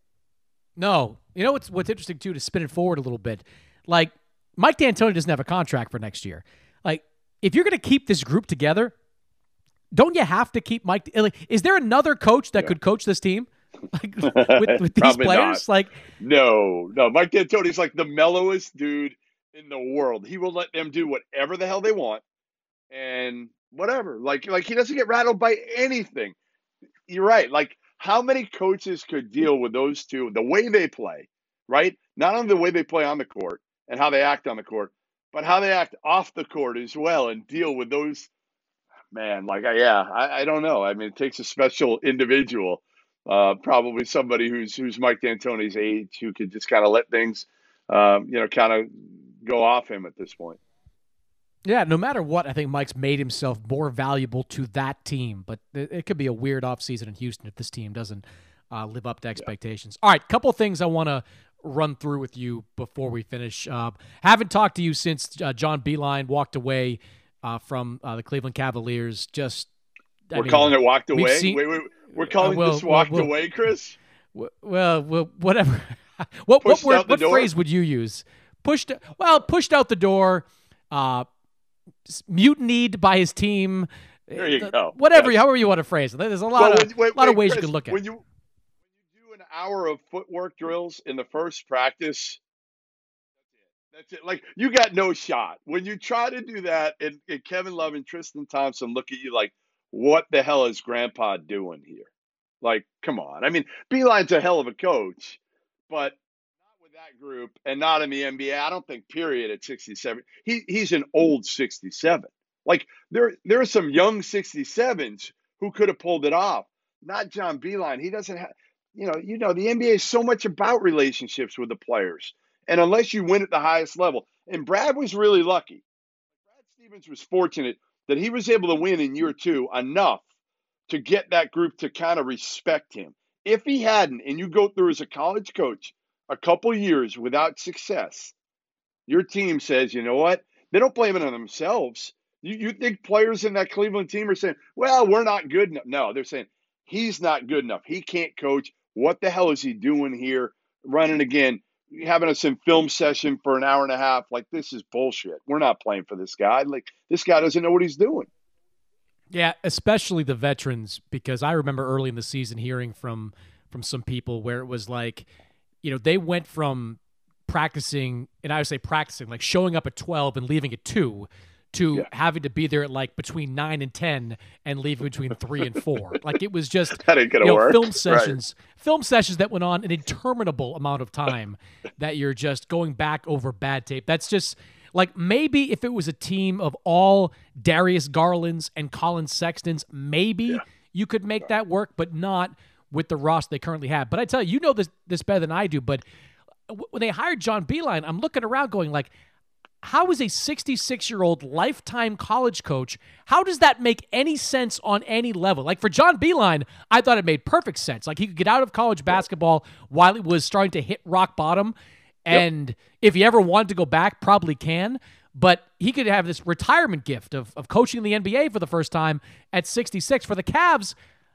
No. You know what's, what's interesting, too, to spin it forward a little bit? Like, Mike D'Antoni doesn't have a contract for next year. Like, if you're going to keep this group together, don't you have to keep Mike? Like, is there another coach that yeah. could coach this team like, with, with these players? Not. Like, no, no. Mike D'Antoni's like the mellowest dude in the world. He will let them do whatever the hell they want and whatever. Like, like he doesn't get rattled by anything. You're right. Like, how many coaches could deal with those two, the way they play, right? Not only the way they play on the court and how they act on the court, but how they act off the court as well and deal with those. Man, like, I, yeah, I, I don't know. I mean, it takes a special individual, uh, probably somebody who's who's Mike D'Antoni's age, who could just kind of let things, um, you know, kind of go off him at this point. Yeah, no matter what, I think Mike's made himself more valuable to that team. But it, it could be a weird offseason in Houston if this team doesn't uh, live up to expectations. Yeah. All right, couple things I want to run through with you before we finish. Uh, haven't talked to you since uh, John Beilein walked away uh, from uh, the Cleveland Cavaliers. Just I We're mean, calling it walked away? Seen, wait, wait, we're calling uh, well, this walked well, away, Chris? Well, well, well whatever. what pushed what, word, what door? phrase would you use? Pushed, well, pushed out the door, uh, mutinied by his team. There you the, go. Whatever, yes. however you want to phrase it. There's a lot well, of wait, wait, lot wait, of ways Chris, you can look at when it. you, when you do an hour of footwork drills in the first practice, that's it. That's it. Like, you got no shot. When you try to do that, and, and Kevin Love and Tristan Thompson look at you like, what the hell is Grandpa doing here? Like, come on. I mean, Beilein's a hell of a coach, but not with that group and not in the N B A. I don't think, period, at sixty-seven. He he's an old sixty-seven. Like, there there are some young sixty-sevens who could have pulled it off. Not John Beilein. He doesn't have, you know, you know, the N B A is so much about relationships with the players. And unless you win at the highest level, and Brad was really lucky. Brad Stevens was fortunate that he was able to win in year two enough to get that group to kind of respect him. If he hadn't, and you go through as a college coach a couple years without success, your team says, you know what? They don't blame it on themselves. You, you think players in that Cleveland team are saying, well, we're not good enough. No, they're saying, he's not good enough. He can't coach. What the hell is he doing here? Running again, having us in film session for an hour and a half. Like, this is bullshit. We're not playing for this guy. Like, this guy doesn't know what he's doing. Yeah, especially the veterans, because I remember early in the season hearing from from some people where it was like, you know, they went from practicing, and I would say practicing, like showing up at twelve and leaving at two, to yeah. having to be there at like between nine and ten and leaving between three and four. Like, it was just that ain't gonna you know, work. film sessions, right. film sessions that went on an interminable amount of time that you're just going back over bad tape. That's just like, maybe if it was a team of all Darius Garlands and Colin Sextons, maybe yeah. you could make that work, but not with the roster they currently have. But I tell you, you know this this better than I do, but when they hired John Beilein, I'm looking around going like, how is a sixty-six-year-old lifetime college coach, how does that make any sense on any level? Like, for John Beilein, I thought it made perfect sense. Like, he could get out of college basketball while it was starting to hit rock bottom, and yep. if he ever wanted to go back, probably can. But he could have this retirement gift of, of coaching the N B A for the first time at sixty-six. For the Cavs,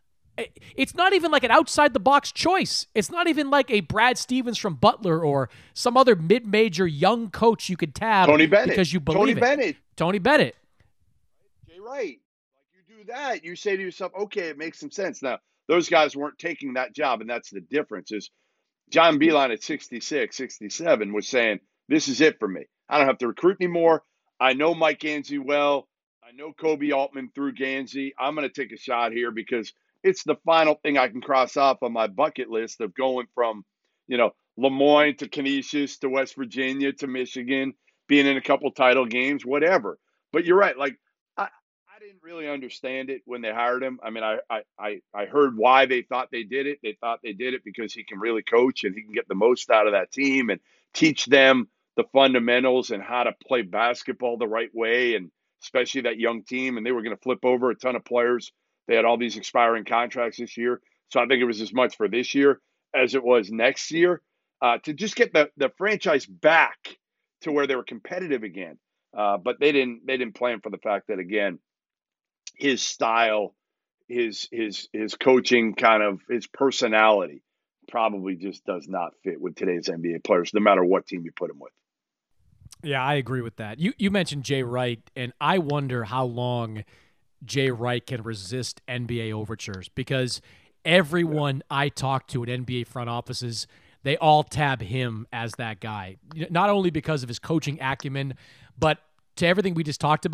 it's not even like an outside-the-box choice. It's not even like a Brad Stevens from Butler or some other mid-major young coach you could tab Tony Bennett. because you believe Tony it. Bennett. Tony Bennett. Jay Wright. Like, you do that, you say to yourself, okay, it makes some sense. Now, those guys weren't taking that job, and that's the difference. Is John Beilein at sixty-six, sixty-seven was saying, this is it for me. I don't have to recruit anymore. I know Mike Gansey well. I know Kobe Altman through Gansey. I'm going to take a shot here because it's the final thing I can cross off on my bucket list of going from, you know, Lemoyne to Canisius to West Virginia to Michigan, being in a couple title games, whatever. But you're right. Like, I, I didn't really understand it when they hired him. I mean, I, I, I heard why they thought they did it. They thought they did it because he can really coach and he can get the most out of that team and teach them the fundamentals and how to play basketball the right way, and especially that young team. And they were going to flip over a ton of players. They had all these expiring contracts this year. So I think it was as much for this year as it was next year uh, to just get the, the franchise back to where they were competitive again. Uh, but they didn't they didn't plan for the fact that, again, his style, his his his coaching, kind of his personality probably just does not fit with today's N B A players, no matter what team you put him with. Yeah, I agree with that. You you mentioned Jay Wright, and I wonder how long Jay Wright can resist N B A overtures, because everyone I talk to at N B A front offices, they all tab him as that guy. Not only because of his coaching acumen, but to everything we just talked about,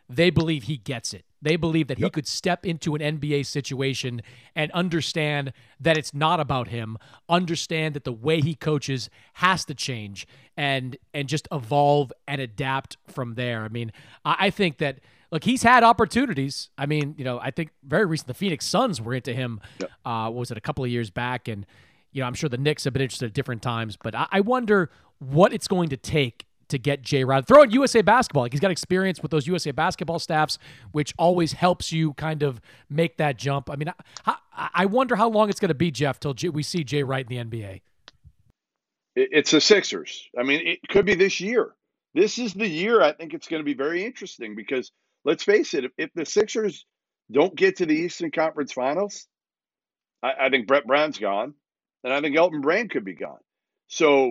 they believe he gets it. They believe that he could step into an N B A situation and understand that it's not about him, understand that the way he coaches has to change and and just evolve and adapt from there. I mean, I, I think that, look, he's had opportunities. I mean, you know, I think very recent the Phoenix Suns were into him, yep. uh, what was it, a couple of years back, and, you know, I'm sure the Knicks have been interested at different times, but I, I wonder what it's going to take to get Jay Wright. Throw in U S A Basketball. Like, he's got experience with those U S A Basketball staffs, which always helps you kind of make that jump. I mean, I, I wonder how long it's going to be, Jeff, till we see Jay Wright in the N B A. It's the Sixers. I mean, it could be this year. This is the year I think it's going to be very interesting because, let's face it, if, if the Sixers don't get to the Eastern Conference Finals, I, I think Brett Brown's gone, and I think Elton Brand could be gone. So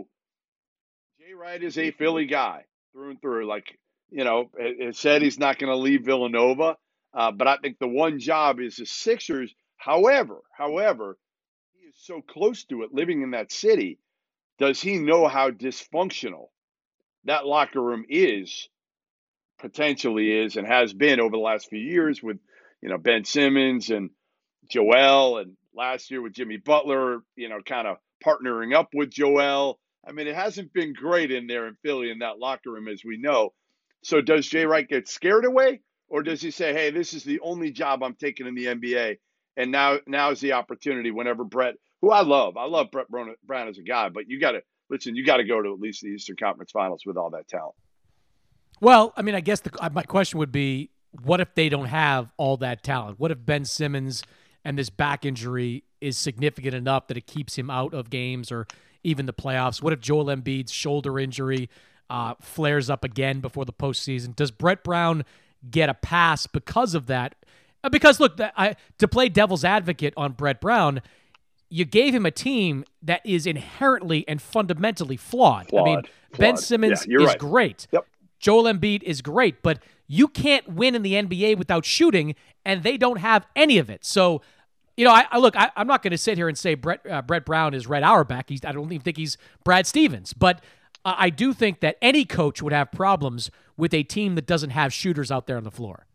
Jay Wright is a Philly guy through and through. Like, you know, it, it said he's not going to leave Villanova, uh, but I think the one job is the Sixers. However, however, he is so close to it, living in that city. Does he know how dysfunctional that locker room is, potentially is, and has been over the last few years with, you know, Ben Simmons and Joel, and last year with Jimmy Butler, you know, kind of partnering up with Joel. I mean, it hasn't been great in there in Philly in that locker room, as we know. So does Jay Wright get scared away, or does he say, hey, this is the only job I'm taking in the N B A, and now now's the opportunity whenever Brett, who I love, I love Brett Brown as a guy, but you got to, listen, you got to go to at least the Eastern Conference Finals with all that talent. Well, I mean, I guess the, my question would be, what if they don't have all that talent? What if Ben Simmons and this back injury is significant enough that it keeps him out of games or even the playoffs? What if Joel Embiid's shoulder injury uh, flares up again before the postseason? Does Brett Brown get a pass because of that? Because, look, I, to play devil's advocate on Brett Brown, you gave him a team that is inherently and fundamentally flawed. flawed I mean, flawed. Ben Simmons yeah, is right. great. Yep. Joel Embiid is great, but you can't win in the N B A without shooting, and they don't have any of it. So, you know, I, I look, I, I'm not going to sit here and say Brett uh, Brett Brown is Red Auerbach. He's, I don't even think he's Brad Stevens, but uh, I do think that any coach would have problems with a team that doesn't have shooters out there on the floor.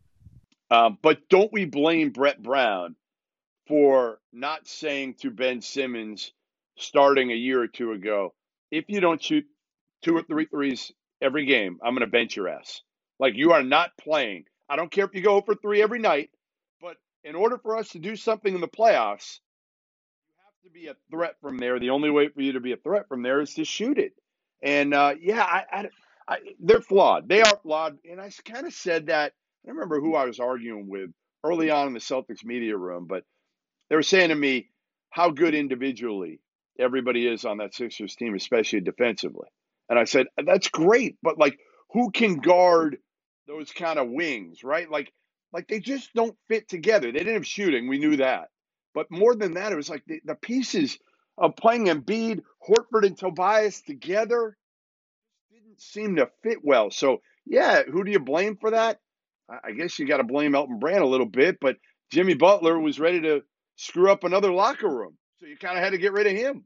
Um, but don't we blame Brett Brown for not saying to Ben Simmons starting a year or two ago, if you don't shoot two or three threes every game, I'm going to bench your ass. Like, you are not playing. I don't care if you go for three every night, but in order for us to do something in the playoffs, you have to be a threat from there. The only way for you to be a threat from there is to shoot it. And, uh, yeah, I, I, I, they're flawed. They are flawed. And I kind of said that. I don't remember who I was arguing with early on in the Celtics media room, but they were saying to me how good individually everybody is on that Sixers team, especially defensively. And I said, that's great, but, like, who can guard those kind of wings, right? Like, like they just don't fit together. They didn't have shooting. We knew that. But more than that, it was like the, the pieces of playing Embiid, Horford, and Tobias together didn't seem to fit well. So, yeah, who do you blame for that? I, I guess you got to blame Elton Brand a little bit, but Jimmy Butler was ready to screw up another locker room. So you kind of had to get rid of him.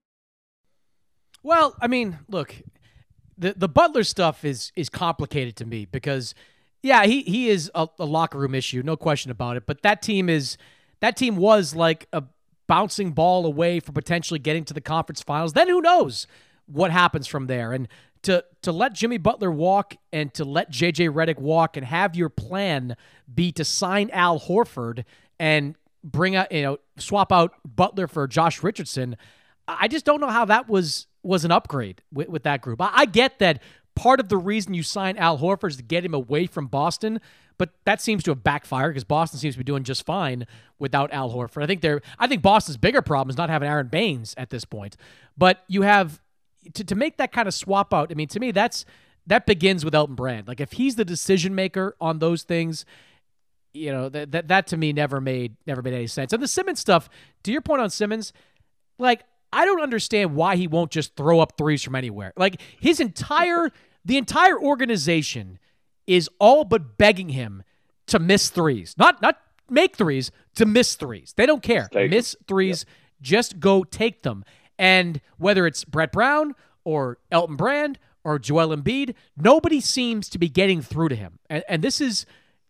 Well, I mean, look, the the Butler stuff is is complicated to me because, yeah, he he is a, a locker room issue, no question about it. But that team is that team was like a bouncing ball away from potentially getting to the conference finals. Then who knows what happens from there? And to to let Jimmy Butler walk and to let J J Redick walk and have your plan be to sign Al Horford and bring out, you know, swap out Butler for Josh Richardson, I just don't know how that was was an upgrade with, with that group. I, I get that part of the reason you sign Al Horford is to get him away from Boston, but that seems to have backfired because Boston seems to be doing just fine without Al Horford. I think they're I think Boston's bigger problem is not having Aaron Baines at this point. But you have to to make that kind of swap out. I mean, to me, that's that begins with Elton Brand. Like, if he's the decision maker on those things, you know, that that that to me never made never made any sense. And the Simmons stuff, to your point on Simmons, like, I don't understand why he won't just throw up threes from anywhere. Like, his entire, the entire organization is all but begging him to miss threes. Not not make threes, to miss threes. They don't care. Take miss them. threes, Yep. just go take them. And whether it's Brett Brown or Elton Brand or Joel Embiid, nobody seems to be getting through to him. And, and this is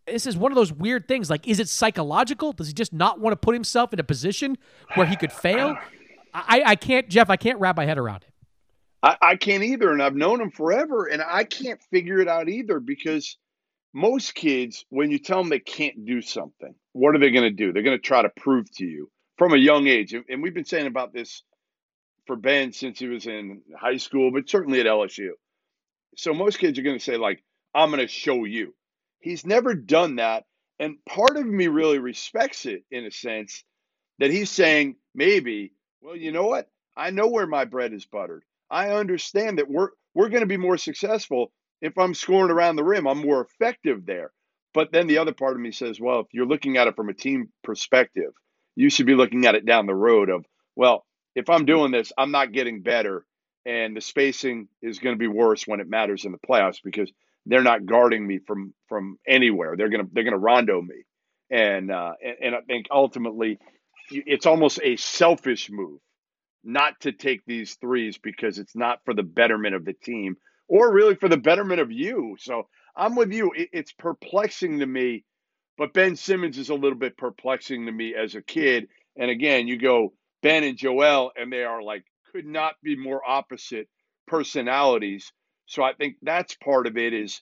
this is one of those weird things. Like, is it psychological? Does he just not want to put himself in a position where he could fail? I, I can't, Jeff, I can't wrap my head around it. I, I can't either, and I've known him forever, and I can't figure it out either because most kids, when you tell them they can't do something, what are they going to do? They're going to try to prove to you from a young age. And, and we've been saying about this for Ben since he was in high school, but certainly at L S U. So most kids are going to say, like, I'm going to show you. He's never done that. And part of me really respects it in a sense that he's saying maybe, well, you know what? I know where my bread is buttered. I understand that we're we're going to be more successful if I'm scoring around the rim. I'm more effective there. But then the other part of me says, well, if you're looking at it from a team perspective, you should be looking at it down the road of, well, if I'm doing this, I'm not getting better, and the spacing is going to be worse when it matters in the playoffs because they're not guarding me from from anywhere. They're gonna they're gonna rondo me, and uh, and, and I think ultimately it's almost a selfish move not to take these threes because it's not for the betterment of the team or really for the betterment of you. So I'm with you. It, it's perplexing to me, but Ben Simmons is a little bit perplexing to me as a kid. And again, you go Ben and Joel, and they are like, could not be more opposite personalities. So I think that's part of it is,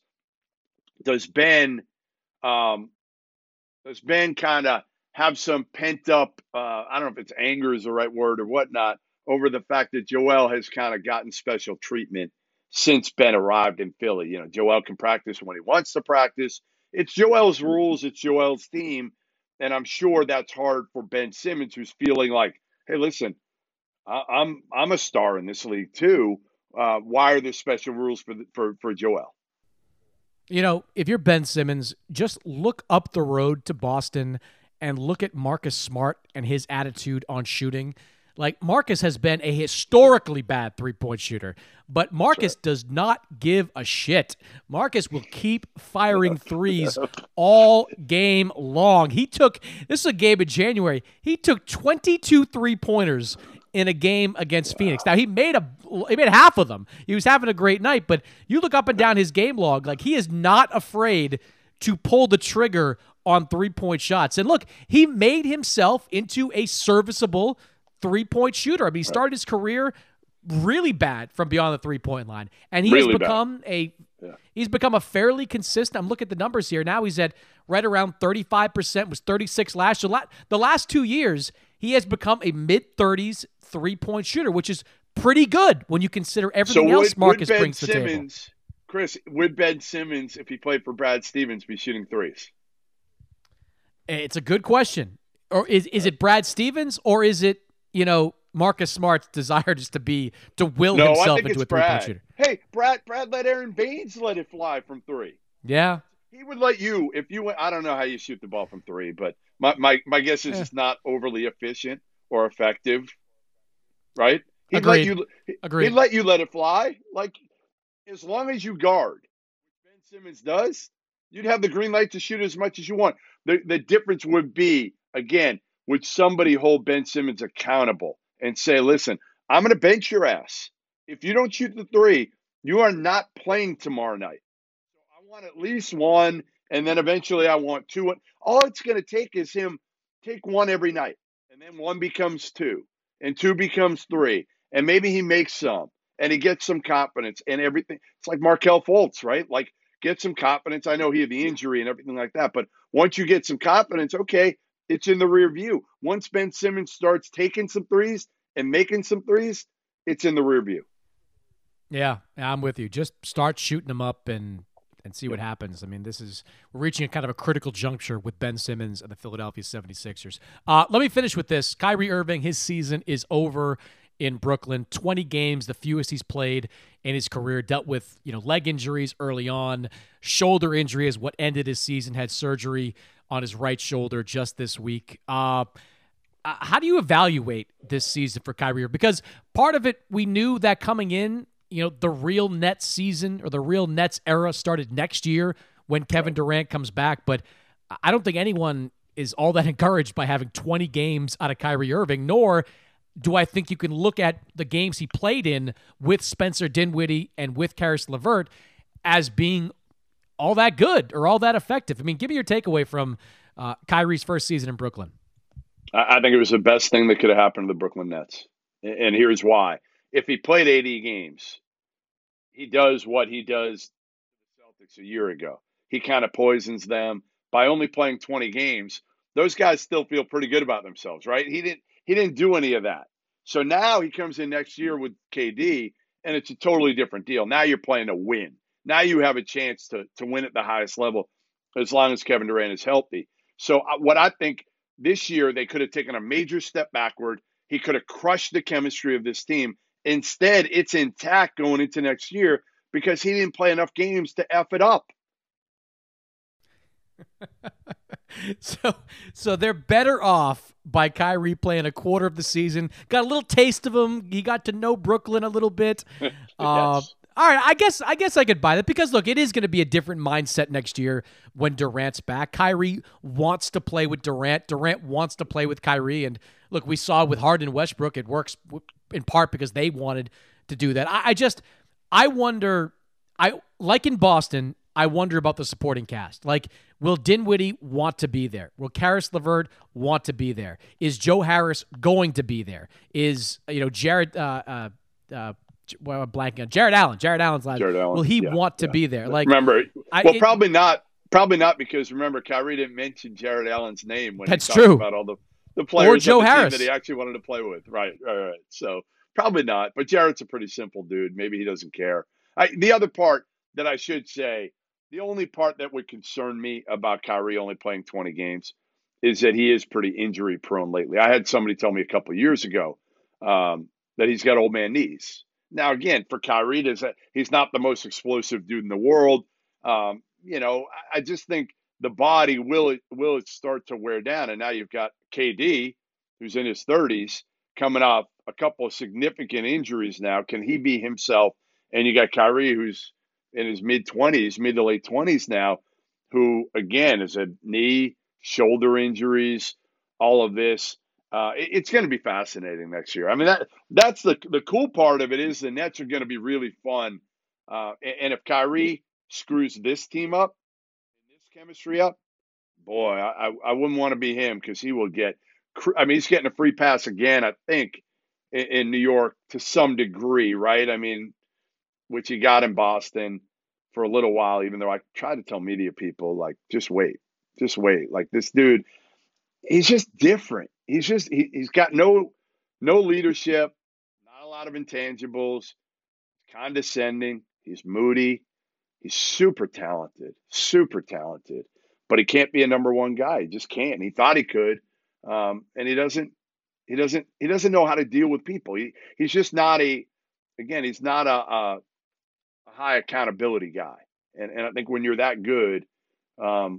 does Ben, um, does Ben kind of have some pent up, uh, I don't know if it's anger is the right word or whatnot, over the fact that Joel has kind of gotten special treatment since Ben arrived in Philly. You know, Joel can practice when he wants to practice. It's Joel's rules. It's Joel's team. And I'm sure that's hard for Ben Simmons, who's feeling like, hey, listen, I, I'm I'm a star in this league too. Uh, why are there special rules for the, for for Joel? You know, if you're Ben Simmons, just look up the road to Boston and look at Marcus Smart and his attitude on shooting. Like, Marcus has been a historically bad three-point shooter, but Marcus does not give a shit. Marcus will keep firing threes all game long. He took, this is a game in January, he took twenty-two three-pointers in a game against Phoenix. Now, he made a he made half of them. He was having a great night, but you look up and down his game log, like, he is not afraid to pull the trigger on three-point shots. And look, he made himself into a serviceable three-point shooter. I mean, he started his career really bad from beyond the three-point line, and he really has become bad. a yeah. he's become a fairly consistent. I'm looking at the numbers here now. He's at right around thirty-five percent. Was thirty-six last year. The last two years, he has become a mid-thirties three-point shooter, which is pretty good when you consider everything so would, else Marcus would brings to the table. Simmons, Chris, would Ben Simmons, if he played for Brad Stevens, be shooting threes? It's a good question. Or is is it Brad Stevens, or is it, you know, Marcus Smart's desire just to be, to will no, himself I think into it's a three-point Brad. shooter? Hey, Brad, Brad let Aaron Baines let it fly from three. Yeah. He would let you, if you went, I don't know how you shoot the ball from three, but my, my, my guess is yeah. it's not overly efficient or effective, right? He'd Agreed. let you, Agreed. He'd let you let it fly. Like, as long as you guard, which Ben Simmons does, you'd have the green light to shoot as much as you want. The, the difference would be, again, would somebody hold Ben Simmons accountable and say, listen, I'm going to bench your ass. If you don't shoot the three, you are not playing tomorrow night. So I want at least one, and then eventually I want two. All it's going to take is him take one every night, and then one becomes two, and two becomes three, and maybe he makes some, and he gets some confidence and everything. It's like Markelle Fultz, right? Like, get some confidence. I know he had the injury and everything like that, but once you get some confidence, okay, it's in the rear view. Once Ben Simmons starts taking some threes and making some threes, it's in the rear view. Yeah, I'm with you. Just start shooting them up and and see what happens. I mean, this is we're reaching a kind of a critical juncture with Ben Simmons and the Philadelphia seventy-sixers. Uh, let me finish with this. Kyrie Irving, his season is over in Brooklyn. twenty games, the fewest he's played in his career. Dealt with, you know, leg injuries early on. Shoulder injury is what ended his season. Had surgery on his right shoulder just this week. Uh, how do you evaluate this season for Kyrie? Because part of it, we knew that coming in, you know, the real Nets season or the real Nets era started next year when Kevin Durant comes back. But I don't think anyone is all that encouraged by having twenty games out of Kyrie Irving, nor do I think you can look at the games he played in with Spencer Dinwiddie and with Karis LeVert as being all that good or all that effective. I mean, give me your takeaway from uh, Kyrie's first season in Brooklyn. I think it was the best thing that could have happened to the Brooklyn Nets. And here's why. If he played eighty games, he does what he does to the Celtics a year ago. He kind of poisons them by only playing twenty games. Those guys still feel pretty good about themselves, right? He didn't he didn't do any of that. So now he comes in next year with K D, and it's a totally different deal. Now you're playing to win. Now you have a chance to to win at the highest level as long as Kevin Durant is healthy. So what I think this year they could have taken a major step backward. He could have crushed the chemistry of this team. Instead, it's intact going into next year because he didn't play enough games to F it up. so so they're better off by Kyrie playing a quarter of the season. Got a little taste of him. He got to know Brooklyn a little bit. yes. uh, all right, I guess I guess I could buy that because, look, it is going to be a different mindset next year when Durant's back. Kyrie wants to play with Durant. Durant wants to play with Kyrie. And, look, we saw with Harden and Westbrook, it works in part because they wanted to do that. I, I just – I wonder – I like in Boston, I wonder about the supporting cast. Like, will Dinwiddie want to be there? Will Karis LeVert want to be there? Is Joe Harris going to be there? Is, you know, Jared uh, – uh, uh, Well, I'm blanking on Jared Allen. Jared Allen's last. Jared Allen, will he yeah, want to yeah. be there? Like, remember, I, well, it, probably not. Probably not because remember, Kyrie didn't mention Jared Allen's name when that's he talked true. about all the, the players or Joe on the team Harris that he actually wanted to play with. Right, right, right. So probably not. But Jared's a pretty simple dude. Maybe he doesn't care. I, the other part that I should say, the only part that would concern me about Kyrie only playing twenty games is that he is pretty injury prone lately. I had somebody tell me a couple of years ago um, that he's got old man knees. Now, again, for Kyrie, does that, he's not the most explosive dude in the world. Um, you know, I, I just think the body will it, will it start to wear down. And now you've got K D, who's in his thirties, coming off a couple of significant injuries now. Can he be himself? And you got Kyrie, who's in his mid-twenties, mid to late twenties now, who, again, has had knee, shoulder injuries, all of this. Uh, it, it's going to be fascinating next year. I mean, that that's the the cool part of it is the Nets are going to be really fun. Uh, and, and if Kyrie screws this team up, this chemistry up, boy, I, I wouldn't want to be him because he will get – I mean, he's getting a free pass again, I think, in, in New York to some degree, right? I mean, which he got in Boston for a little while, even though I try to tell media people, like, just wait. Just wait. Like, this dude, he's just different. He's just he, he's got no no leadership, not a lot of intangibles, condescending, he's moody, he's super talented, super talented, but he can't be a number one guy. He just can't. He thought he could, um, and he doesn't. He doesn't. He doesn't know how to deal with people. He he's just not a. Again, he's not a, a, a high accountability guy, and and I think when you're that good, um,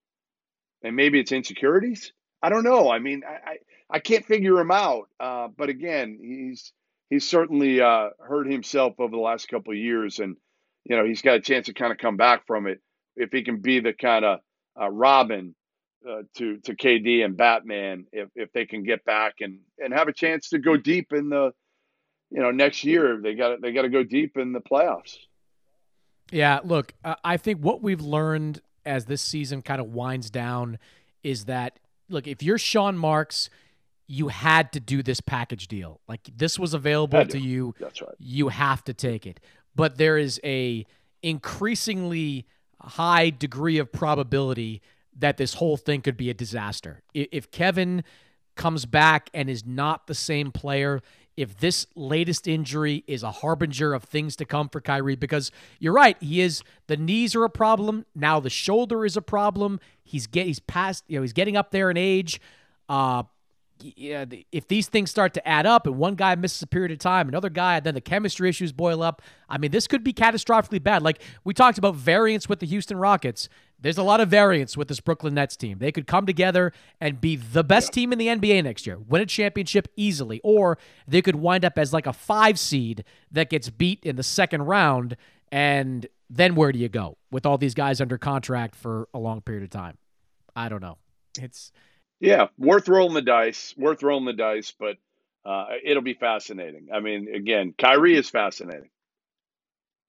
and maybe it's insecurities. I don't know. I mean, I, I, I can't figure him out. Uh, but again, he's he's certainly uh, hurt himself over the last couple of years, and you know he's got a chance to kind of come back from it if he can be the kind of uh, Robin uh, to to K D and Batman. If if they can get back and, and have a chance to go deep in the, you know, next year they got they got to go deep in the playoffs. Yeah, look, I think what we've learned as this season kind of winds down is that. Look, if you're Sean Marks, you had to do this package deal. Like, this was available to you. That's right. You have to take it. But there is a increasingly high degree of probability that this whole thing could be a disaster. If Kevin comes back and is not the same player, if this latest injury is a harbinger of things to come for Kyrie, because you're right, he is the knees are a problem. Now the shoulder is a problem. He's get he's past, you know, he's getting up there in age. Uh, yeah, if these things start to add up and one guy misses a period of time, another guy, and then the chemistry issues boil up, I mean, this could be catastrophically bad. Like we talked about variance with the Houston Rockets. There's a lot of variance with this Brooklyn Nets team. They could come together and be the best team in the N B A next year, win a championship easily, or they could wind up as like a five seed that gets beat in the second round, and then where do you go with all these guys under contract for a long period of time? I don't know. It's yeah, worth rolling the dice, worth rolling the dice, but uh, it'll be fascinating. I mean, again, Kyrie is fascinating.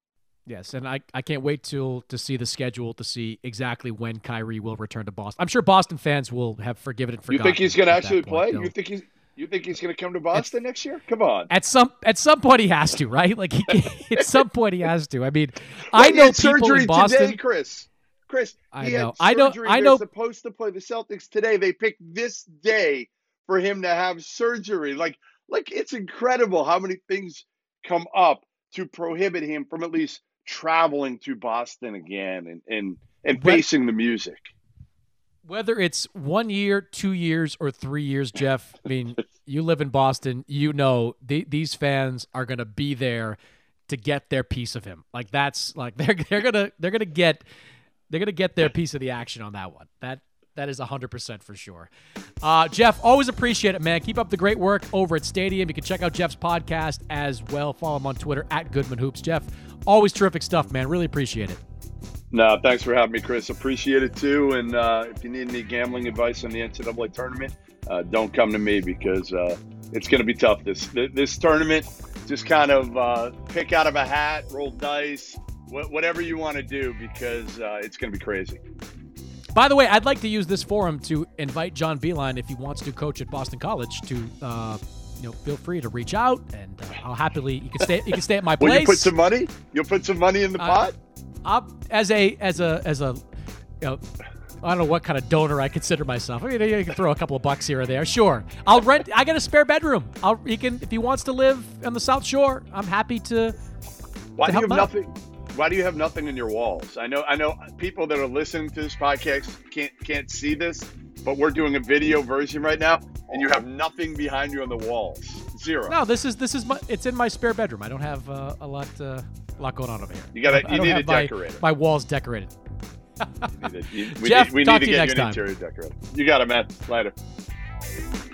Yes, and I, I can't wait till to see the schedule to see exactly when Kyrie will return to Boston. I'm sure Boston fans will have forgiven and forgotten. You think he's going to at that actually point, play? though. You think he's you think he's going to come to Boston next year? Come on. At some at some point he has to, right? Like he can, at some point he has to. I mean, Well, I he know had people surgery in Boston. today, Chris. Chris, I he know. had I know. surgery. I They're know. supposed to play the Celtics today. They picked this day for him to have surgery. Like, like it's incredible how many things come up to prohibit him from at least traveling to Boston again and and and What- facing the music. Whether it's one year, two years, or three years, Jeff, I mean, you live in Boston. You know the, these fans are going to be there to get their piece of him. Like that's like they're they're gonna they're gonna get they're gonna get their piece of the action on that one. That that is a hundred percent for sure. Uh, Jeff, always appreciate it, man. Keep up the great work over at Stadium. You can check out Jeff's podcast as well. Follow him on Twitter at Goodman Hoops. Jeff, always terrific stuff, man. Really appreciate it. No, thanks for having me, Chris. Appreciate it too. And uh, if you need any gambling advice on the N C double A tournament, uh, don't come to me because uh, it's going to be tough. This this tournament, just kind of uh, pick out of a hat, roll dice, wh- whatever you want to do because uh, it's going to be crazy. By the way, I'd like to use this forum to invite John Beilein, if he wants to coach at Boston College, to uh, you know feel free to reach out, and uh, I'll happily you can stay you can stay at my place. Will you put some money? You'll put some money in the Uh, pot. I'll, as a as a as a you know, I don't know what kind of donor I consider myself. I mean, you can throw a couple of bucks here or there. Sure, I'll rent. I got a spare bedroom. I'll he can if he wants to live on the South Shore. I'm happy to. Why to do you help have him out. nothing? Why do you have nothing in your walls? I know, I know, people that are listening to this podcast can't can't see this, but we're doing a video version right now, and you have nothing behind you on the walls. Zero. No, this is this is my. It's in my spare bedroom. I don't have uh, a lot uh, a lot going on over here. You gotta- I you don't need have to my, decorate it. My walls decorated. You need to- you- we Jeff, need, we talk need to to you get next you an time. interior decorator. You got it, man. Later.